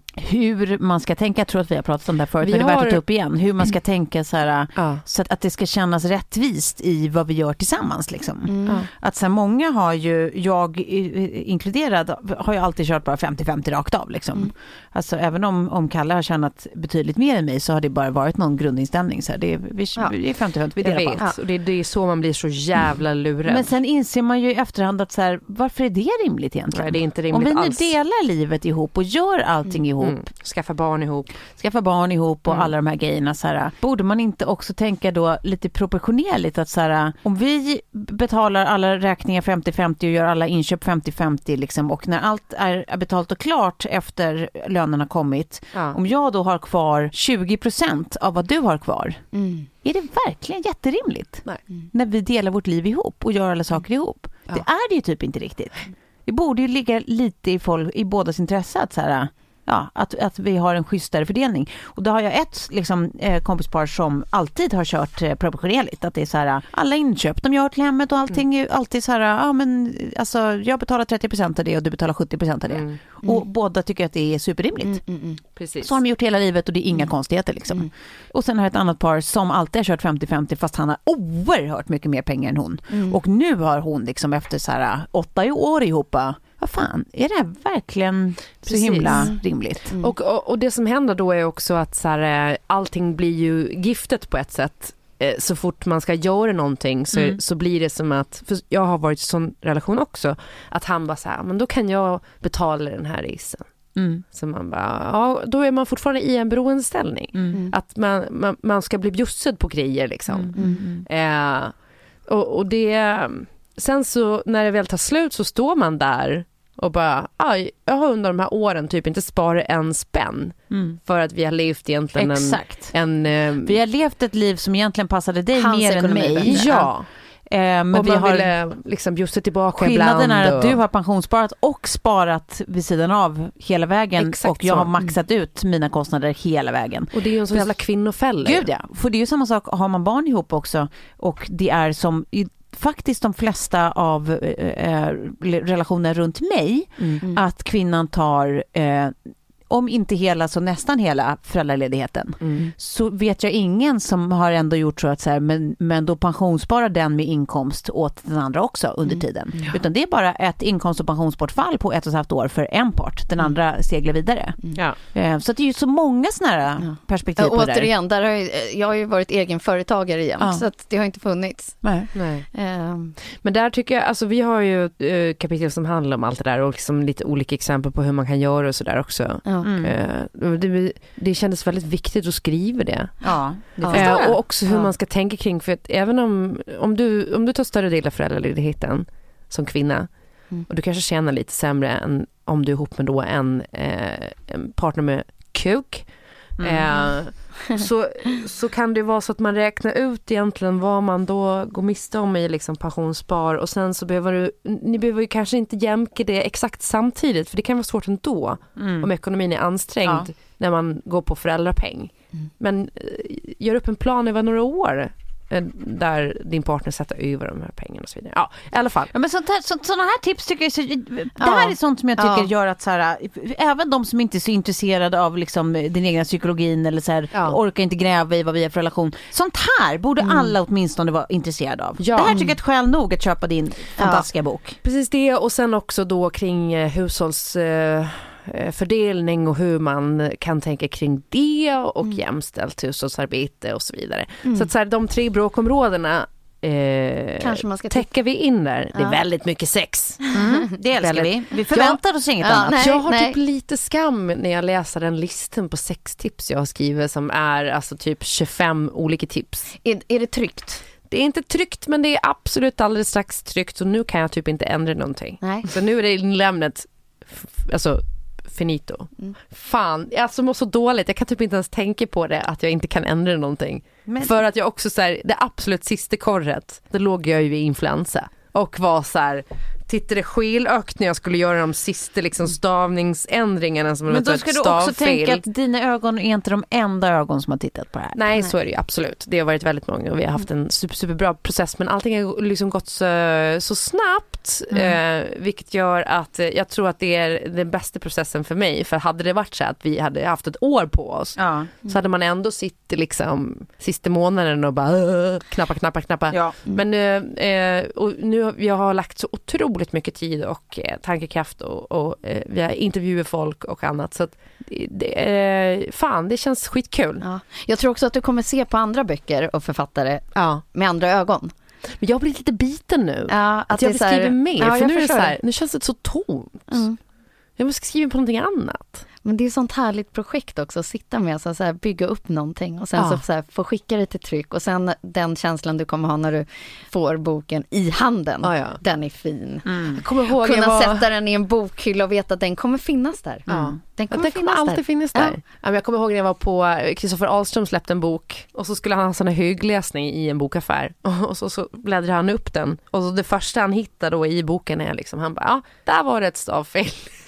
hur man ska tänka, jag tror att vi har pratat om det här förut, Vi men det är värt har- att ta upp igen, hur man ska tänka så här, Ja. så att, att det ska kännas rättvist i vad vi gör tillsammans liksom. Mm. Ja. Att så här, många har ju, jag eh, inkluderad, har ju alltid kört bara femtio femtio rakt av liksom. Mm. Alltså även om, om Kalle har tjänat betydligt mer än mig, så har det bara varit någon grundinställning så här, det är, vi, Ja. vi är femtio femtio, vi Jag delar vet, på allt. och det, det är så man blir så jävla lurad. Men sen inser man ju i efterhand att så här, varför är det rimligt egentligen? Nej, det är inte rimligt om vi nu alls. delar livet ihop och gör allting ihop, Mm. Skaffa barn ihop. skaffa barn ihop och Mm. alla de här grejerna så här, borde man inte också tänka då lite proportionerligt att så här, om vi betalar alla räkningar femtio femtio och gör alla inköp femtio femtio liksom, och när allt är betalt och klart efter lönen har kommit, Ja. om jag då har kvar tjugo procent av vad du har kvar, Mm. är det verkligen jätterimligt? Nej. När vi delar vårt liv ihop och gör alla saker ihop. Ja. Det är det ju typ inte riktigt. Det borde ju ligga lite i, folk, i bådas intresse att så här, ja, att, att vi har en schysstare fördelning. Och då har jag ett liksom, eh, kompispar som alltid har kört eh, proportionerligt. Att det är så här, alla inköp de gör till hemmet och allting är alltid så här, ja men alltså jag betalar trettio procent av det och du betalar sjuttio procent av det. Mm. Och båda tycker att det är superrimligt. Mm, mm, mm. Precis. Så har de gjort hela livet och det är inga konstigheter liksom. Mm. Och sen har jag ett annat par som alltid har kört femtio femtio fast han har oerhört mycket mer pengar än hon. Mm. Och nu har hon liksom efter så här åtta år ihop, vad fan, är det här verkligen så Precis. himla rimligt? Mm. Och, och, och det som händer då är också att så här, eh, allting blir ju giftet på ett sätt. Eh, Så fort man ska göra någonting så, Mm. så blir det som att, för jag har varit i sån relation också, att han bara så här, men då kan jag betala den här isen. Mm. Så man bara, ja, då är man fortfarande i en beroendeställning. Mm. Att man, man, man ska bli bjussad på grejer liksom. Mm. Mm. Eh, och, och det, sen så när det väl tar slut så står man där och bara, aj, jag har under de här åren typ inte sparat en spänn Mm. för att vi har levt egentligen en, Exakt. en eh, Vi har levt ett liv som egentligen passade dig Hans mer än ekonomi mig. bättre. ja, Eh, men och vi man har... ville liksom bjussa tillbaka Skillnaden ibland är att och, du har pensionssparat och sparat vid sidan av hela vägen. Exakt och jag så. har maxat ut mina kostnader hela vägen. och det är ju en sån jävla kvinnofälla. Gud ja, för det är ju samma sak, har man barn ihop också och det är som i, faktiskt de flesta av eh, relationer runt mig, Mm. att kvinnan tar eh, om inte hela så nästan hela föräldraledigheten. Mm. Så vet jag ingen som har ändå gjort så att så här, men, men då pensionssparar den med inkomst åt den andra också under mm. tiden. Ja. Utan det är bara ett inkomst- och pensionsbortfall på ett och ett halvt år för en part. Den andra mm. seglar vidare. Mm. Ja. Så det är ju så många såna här ja. perspektiv på det. Återigen, där har jag, jag har ju varit egen företagare igen, ja. så att det har inte funnits. Nej. Nej. Um. Men där tycker jag, alltså vi har ju uh, kapitel som handlar om allt det där och liksom lite olika exempel på hur man kan göra och sådär också. Mm. Uh, det, det kändes väldigt viktigt att skriva det. Ja, det uh, och också hur ja. man ska tänka kring, för att även om, om, du, om du tar större del av föräldraledigheten som kvinna mm. och du kanske känner lite sämre än om du är ihop med då en, eh, en partner med kuk mm. eh, så, så kan det vara så att man räknar ut egentligen vad man då går miste om i liksom pensionsspar, och sen så behöver du, ni behöver ju kanske inte jämka det exakt samtidigt, för det kan vara svårt ändå mm. om ekonomin är ansträngd ja. när man går på föräldrapeng. Mm. Men gör upp en plan över några år där din partner sätter över de här pengarna och så vidare. Ja, i alla fall. Ja, men sånt här, så, sådana här tips tycker jag, så, det här ja. är sånt som jag tycker ja. gör att så här, även de som inte är så intresserade av liksom, den egna psykologin eller så här, ja. orkar inte gräva i vad vi har för relation. Sånt här borde mm. alla åtminstone vara intresserade av. Ja. Det här tycker jag är ett skäl nog att köpa din fantastiska ja. bok. Precis det, och sen också då kring eh, hushålls... Eh, fördelning och hur man kan tänka kring det och mm. jämställt hushållsarbete och så vidare. Mm. Så att så här, de tre bråkområdena eh, kanske man ska täcker vi in där. Ja. Det är väldigt mycket sex. Mm. Det älskar väldigt... vi. Vi förväntar ja. oss inget ja, annat. Nej, jag har nej. typ lite skam när jag läser den listan på sex tips jag har skrivit, som är alltså typ tjugofem olika tips. Är, är det tryggt? Det är inte tryggt, men det är absolut alldeles strax tryggt, och nu kan jag typ inte ändra någonting. Nej. Så nu är det inlämnat, alltså finito. Mm. Fan, jag mår så dåligt. Jag kan typ inte ens tänka på det, att jag inte kan ändra någonting. Men... För att jag också så här, det absolut sista korret, då låg jag ju i influensa och var så här, tittade skilökt när jag skulle göra de sista liksom stavningsändringarna som. Men då ska du också tänka att dina ögon är inte de enda ögon som har tittat på det här. Nej, Nej. så är det ju absolut. Det har varit väldigt många och vi har haft en super, superbra process, men allting har liksom gått så, så snabbt mm. eh, vilket gör att eh, jag tror att det är den bästa processen för mig, för hade det varit så att vi hade haft ett år på oss ja. mm. så hade man ändå sitt liksom sista månaden och bara uh, knappa, knappa, knappa. Ja. Men eh, och nu har jag har lagt så otroligt mycket tid och eh, tankekraft och, och eh, vi har intervjuer folk och annat, så att det, det, eh, fan, det känns skitkul. Ja. Jag tror också att du kommer se på andra böcker och författare ja. med andra ögon. Men jag blir lite biten nu. Ja, att, att jag vill skriva mer, ja, för nu är det så här, nu känns det så tomt. Mm. Jag måste skriva på någonting annat. Men det är sånt härligt projekt också, att sitta med, så här, bygga upp någonting och sen ja. så, så här, få skicka det till tryck, och sen den känslan du kommer ha när du får boken i handen, ja, ja. den är fin. Mm. Jag kommer ihåg kunna var... sätta den i en bokhylla och veta att den kommer finnas där. Mm. Den kommer, den kommer alltid där. finnas där. Ja. Jag kommer ihåg när jag var på Kristoffer Ahlström släppte en bok, och så skulle han ha sån här högläsning i en bokaffär, och så, så bläddrade han upp den, och så det första han hittade då i boken är liksom, han bara, ja, där var det ett stavfel.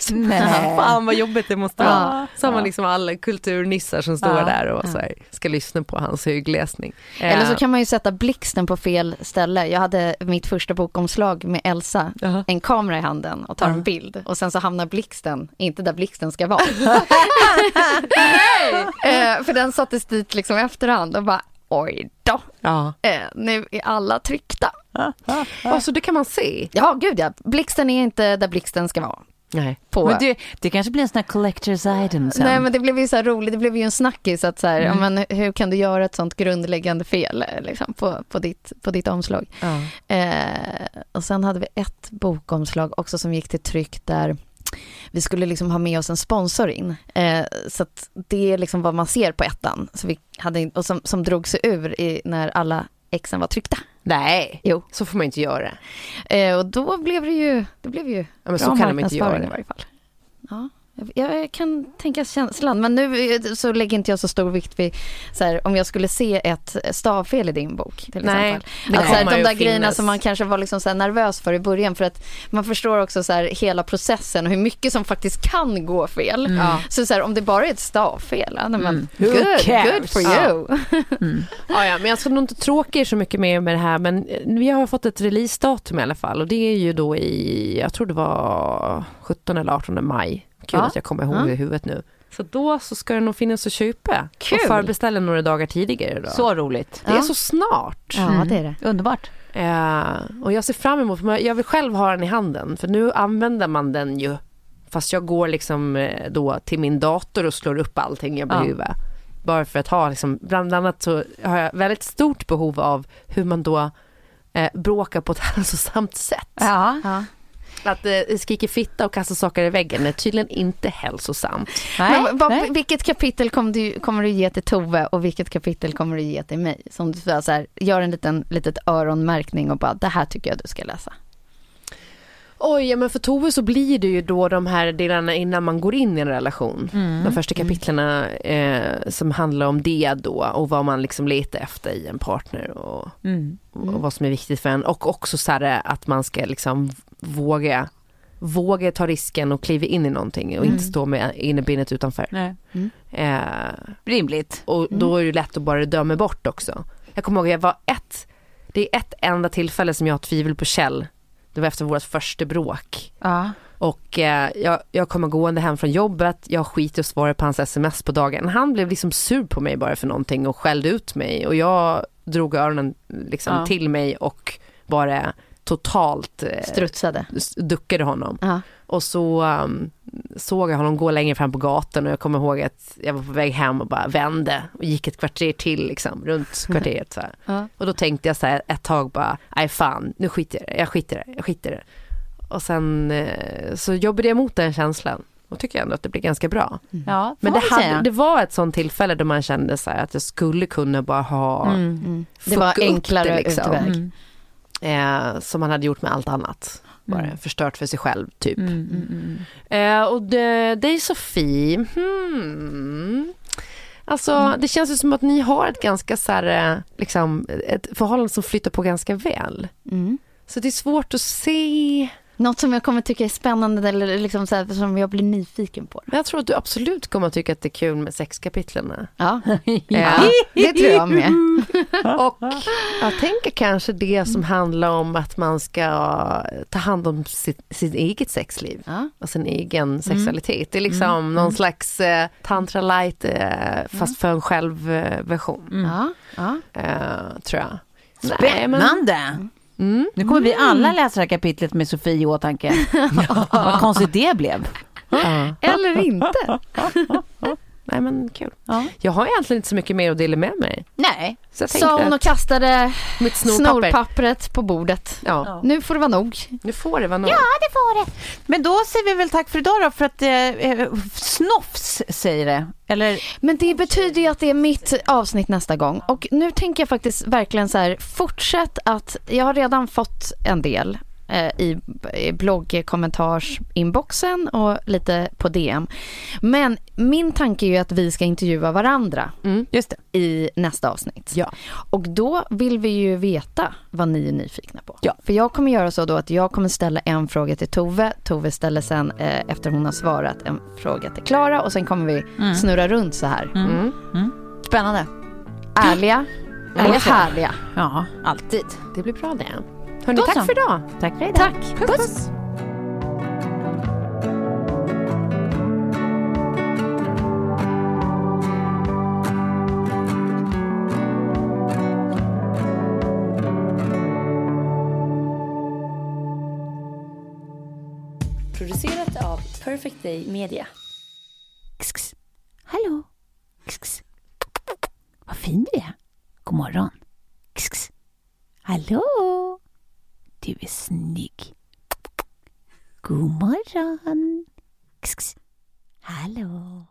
Nej. Fan vad jobbigt det måste vara. Ja. Så har man liksom alla kulturnissar som står ja. där och så här, ska lyssna på hans högläsning. Eller så kan man ju sätta blixten på fel ställe. Jag hade mitt första bokomslag med Elsa, uh-huh. en kamera i handen och tar uh-huh. en bild, och sen så hamnar blixten inte där blixten ska vara. eh, för den sattes dit liksom efterhand och bara, oj då. Ja. Eh, nu är alla tryckta. Ja, så det kan man se. Ja, gud ja. Blixten är inte där blixten ska vara. Nej. På. Men det, det kanske blir en sån här collector's item sen. Nej, men det blev ju så här roligt. Det blev ju en snackis att så här, mm. ja, men hur kan du göra ett sånt grundläggande fel liksom, på, på, ditt, på ditt omslag? Ja. Eh, och sen hade vi ett bokomslag också som gick till tryck där vi skulle liksom ha med oss en sponsor in. Eh, så att det är liksom vad man ser på ettan. Så vi hade, och som, som drog sig ur i, när alla exen var tryckta. Nej, jo. Så får man inte göra. Eh, och då blev det ju, det blev ju ja, men så kan de inte göra det. I varje fall. Ja. Jag kan tänka känslan, men nu så lägger inte jag så stor vikt vid så här, om jag skulle se ett stavfel i din bok till Nej, exempel. Att, så här, de där grejerna som man kanske var liksom så här nervös för i början, för att man förstår också så här, hela processen och hur mycket som faktiskt kan gå fel. Mm. Så, så här, om det bara är ett stavfel, ja, men, mm. good, good for ja. you. Mm. Ja, ja, men jag ska nog inte tråka er så mycket mer med det här, men vi har fått ett releasedatum i alla fall, och det är ju då i, jag tror det var sjuttonde eller artonde maj. Kul ja. att jag kommer ihåg ja. i huvudet nu. Så då så ska det nog finnas att köpa. Kul. Och förbeställa några dagar tidigare då. Så roligt. Det är Ja. så snart. Ja, Mm. det är det. Underbart. Eh, och jag ser fram emot, för jag vill själv ha den i handen. För nu använder man den ju, fast jag går liksom eh, då till min dator och slår upp allting jag Ja. behöver. Bara för att ha liksom, bland annat så har jag väldigt stort behov av hur man då eh, bråkar på ett hälsosamt sätt. Ja. Ja. Att eh, skrika fitta och kasta saker i väggen är tydligen inte hälsosamt. Nej, Men vad, nej. vilket kapitel kommer du, kommer du ge till Tove och vilket kapitel kommer du ge till mig? Som du så här, gör en liten litet öronmärkning och bara, det här tycker jag du ska läsa. Oj, ja, men för Tove så blir det ju då de här delarna innan man går in i en relation. Mm. De första kapitlerna eh, som handlar om det då och vad man liksom letar efter i en partner och, Mm. och vad som är viktigt för en. Och också så här att man ska liksom våga, våga ta risken och kliva in i någonting och Mm. inte stå med innebenet utanför. Nej. Eh, Rimligt. och då är det lätt att bara döma bort också. Jag kommer ihåg, jag var ett, det är ett enda tillfälle som jag har tvivel på Kjell. Det var efter vårt första bråk. Ja. Och eh, jag, jag kommer gående hem från jobbet. Jag skiter och svarar på hans sms på dagen. Han blev liksom sur på mig bara för någonting och skällde ut mig. Och jag drog öronen liksom Ja. till mig och bara totalt eh, Strutsade. duckade honom. Ja. Och så um, såg jag honom gå längre fram på gatan och jag kommer ihåg att jag var på väg hem och bara vände och gick ett kvarter till liksom, runt kvarteret så här. Ja. Och då tänkte jag så här ett tag bara, nej fan, nu skiter jag, jag skiter det, jag skiter det. Och sen eh, så jobbade jag mot den känslan och tycker ändå att det blir ganska bra. Ja, Men får det, man hade, säga. det var ett sånt tillfälle då man kände så här att jag skulle kunna bara ha Mm. Mm. Det var fucka upp enklare det, liksom. utväg. Mm. eh, som man hade gjort med allt annat. Bara Mm. förstört för sig själv typ. Mm, mm, mm. Eh, och det, dig Sofie, hmm. Alltså Mm. det känns ju som att ni har ett ganska så här, eh, liksom, ett förhållande som flyttar på ganska väl. Mm. Så det är svårt att se. Något som jag kommer tycka är spännande eller liksom så här, som jag blir nyfiken på. Men jag tror att du absolut kommer att tycka att det är kul med sexkapitlen. Ja, Ja. det tror jag med. Och jag tänker kanske det som handlar om att man ska ta hand om sitt, sitt eget sexliv. Ja. Och sin egen sexualitet. Det är liksom någon slags eh, tantra light eh, fast för en själv-version. Ja, ja. Eh, tror jag. Nej, men- Spännande! Mm. Nu kommer vi alla läsa det här kapitlet med Sofie i åtanke. Vad konstigt det blev. Ja. Eller inte. Nej men kul. Ja. Jag har egentligen inte så mycket mer att dela med mig. Nej. Så jag Sa tänkte hon och att kastade mitt snorpapper. snorpappret på bordet. Ja. Nu får det vara nog. Nu får det vara något. det får det. Men då säger vi väl tack för idag då, för att eh, snofs säger det. Eller Men det betyder ju att det är mitt avsnitt nästa gång. Och nu tänker jag faktiskt verkligen så här, fortsätt att, jag har redan fått en del eh, i, i bloggkommentarsinboxen och lite på D M. Men min tanke är ju att vi ska intervjua varandra Mm. just det. i nästa avsnitt. Ja. Och då vill vi ju veta vad ni är nyfikna på. Ja. För jag kommer göra så då att jag kommer ställa en fråga till Tove. Tove ställer sen, eh, efter hon har svarat, en fråga till Klara. Och sen kommer vi Mm. snurra runt så här. Mm. Spännande. Ärliga eller Ja. härliga. Ja, alltid. Det blir bra det. Hörrni, Då tack så. för idag. Tack för idag. Tack. Puss, puss. Producerat av Perfect Day Media. Kss. Hallå. Kss. Vad fin du är. God morgon. Kss. Hallå. Du är snygg. God morgon. Kss. Hallå.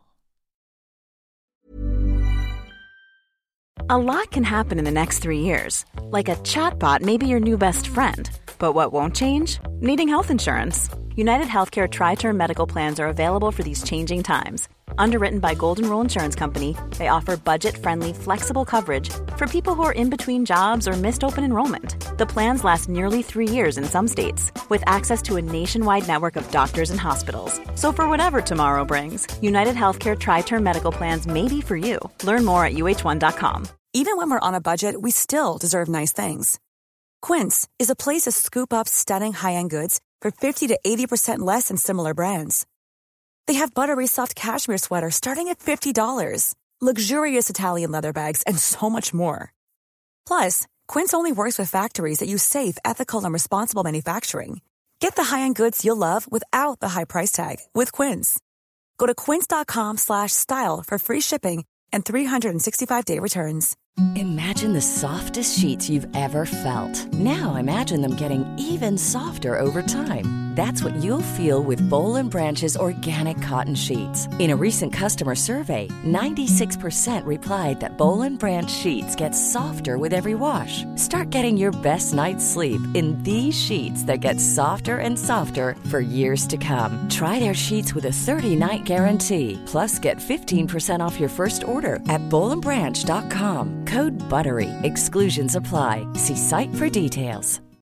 A lot can happen in the next three years. Like a chatbot may be your new best friend. But what won't change? Needing health insurance. United Healthcare Tri-Term Medical Plans are available for these changing times. Underwritten by Golden Rule Insurance Company, they offer budget-friendly, flexible coverage for people who are in between jobs or missed open enrollment. The plans last nearly three years in some states, with access to a nationwide network of doctors and hospitals. So for whatever tomorrow brings, United Healthcare Tri-Term Medical Plans may be for you. Learn more at U H one dot com. Even when we're on a budget, we still deserve nice things. Quince is a place to scoop up stunning high-end goods for fifty to eighty percent less than similar brands. They have buttery soft cashmere sweaters starting at fifty dollars, luxurious Italian leather bags, and so much more. Plus, Quince only works with factories that use safe, ethical, and responsible manufacturing. Get the high-end goods you'll love without the high price tag with Quince. Go to quince.com slash style for free shipping and three sixty-five day returns. Imagine the softest sheets you've ever felt. Now imagine them getting even softer over time. That's what you'll feel with Boll and Branch's organic cotton sheets. In a recent customer survey, ninety-six percent replied that Boll and Branch sheets get softer with every wash. Start getting your best night's sleep in these sheets that get softer and softer for years to come. Try their sheets with a thirty-night guarantee. Plus, get fifteen percent off your first order at boll and branch dot com. Code BUTTERY. Exclusions apply. See site for details.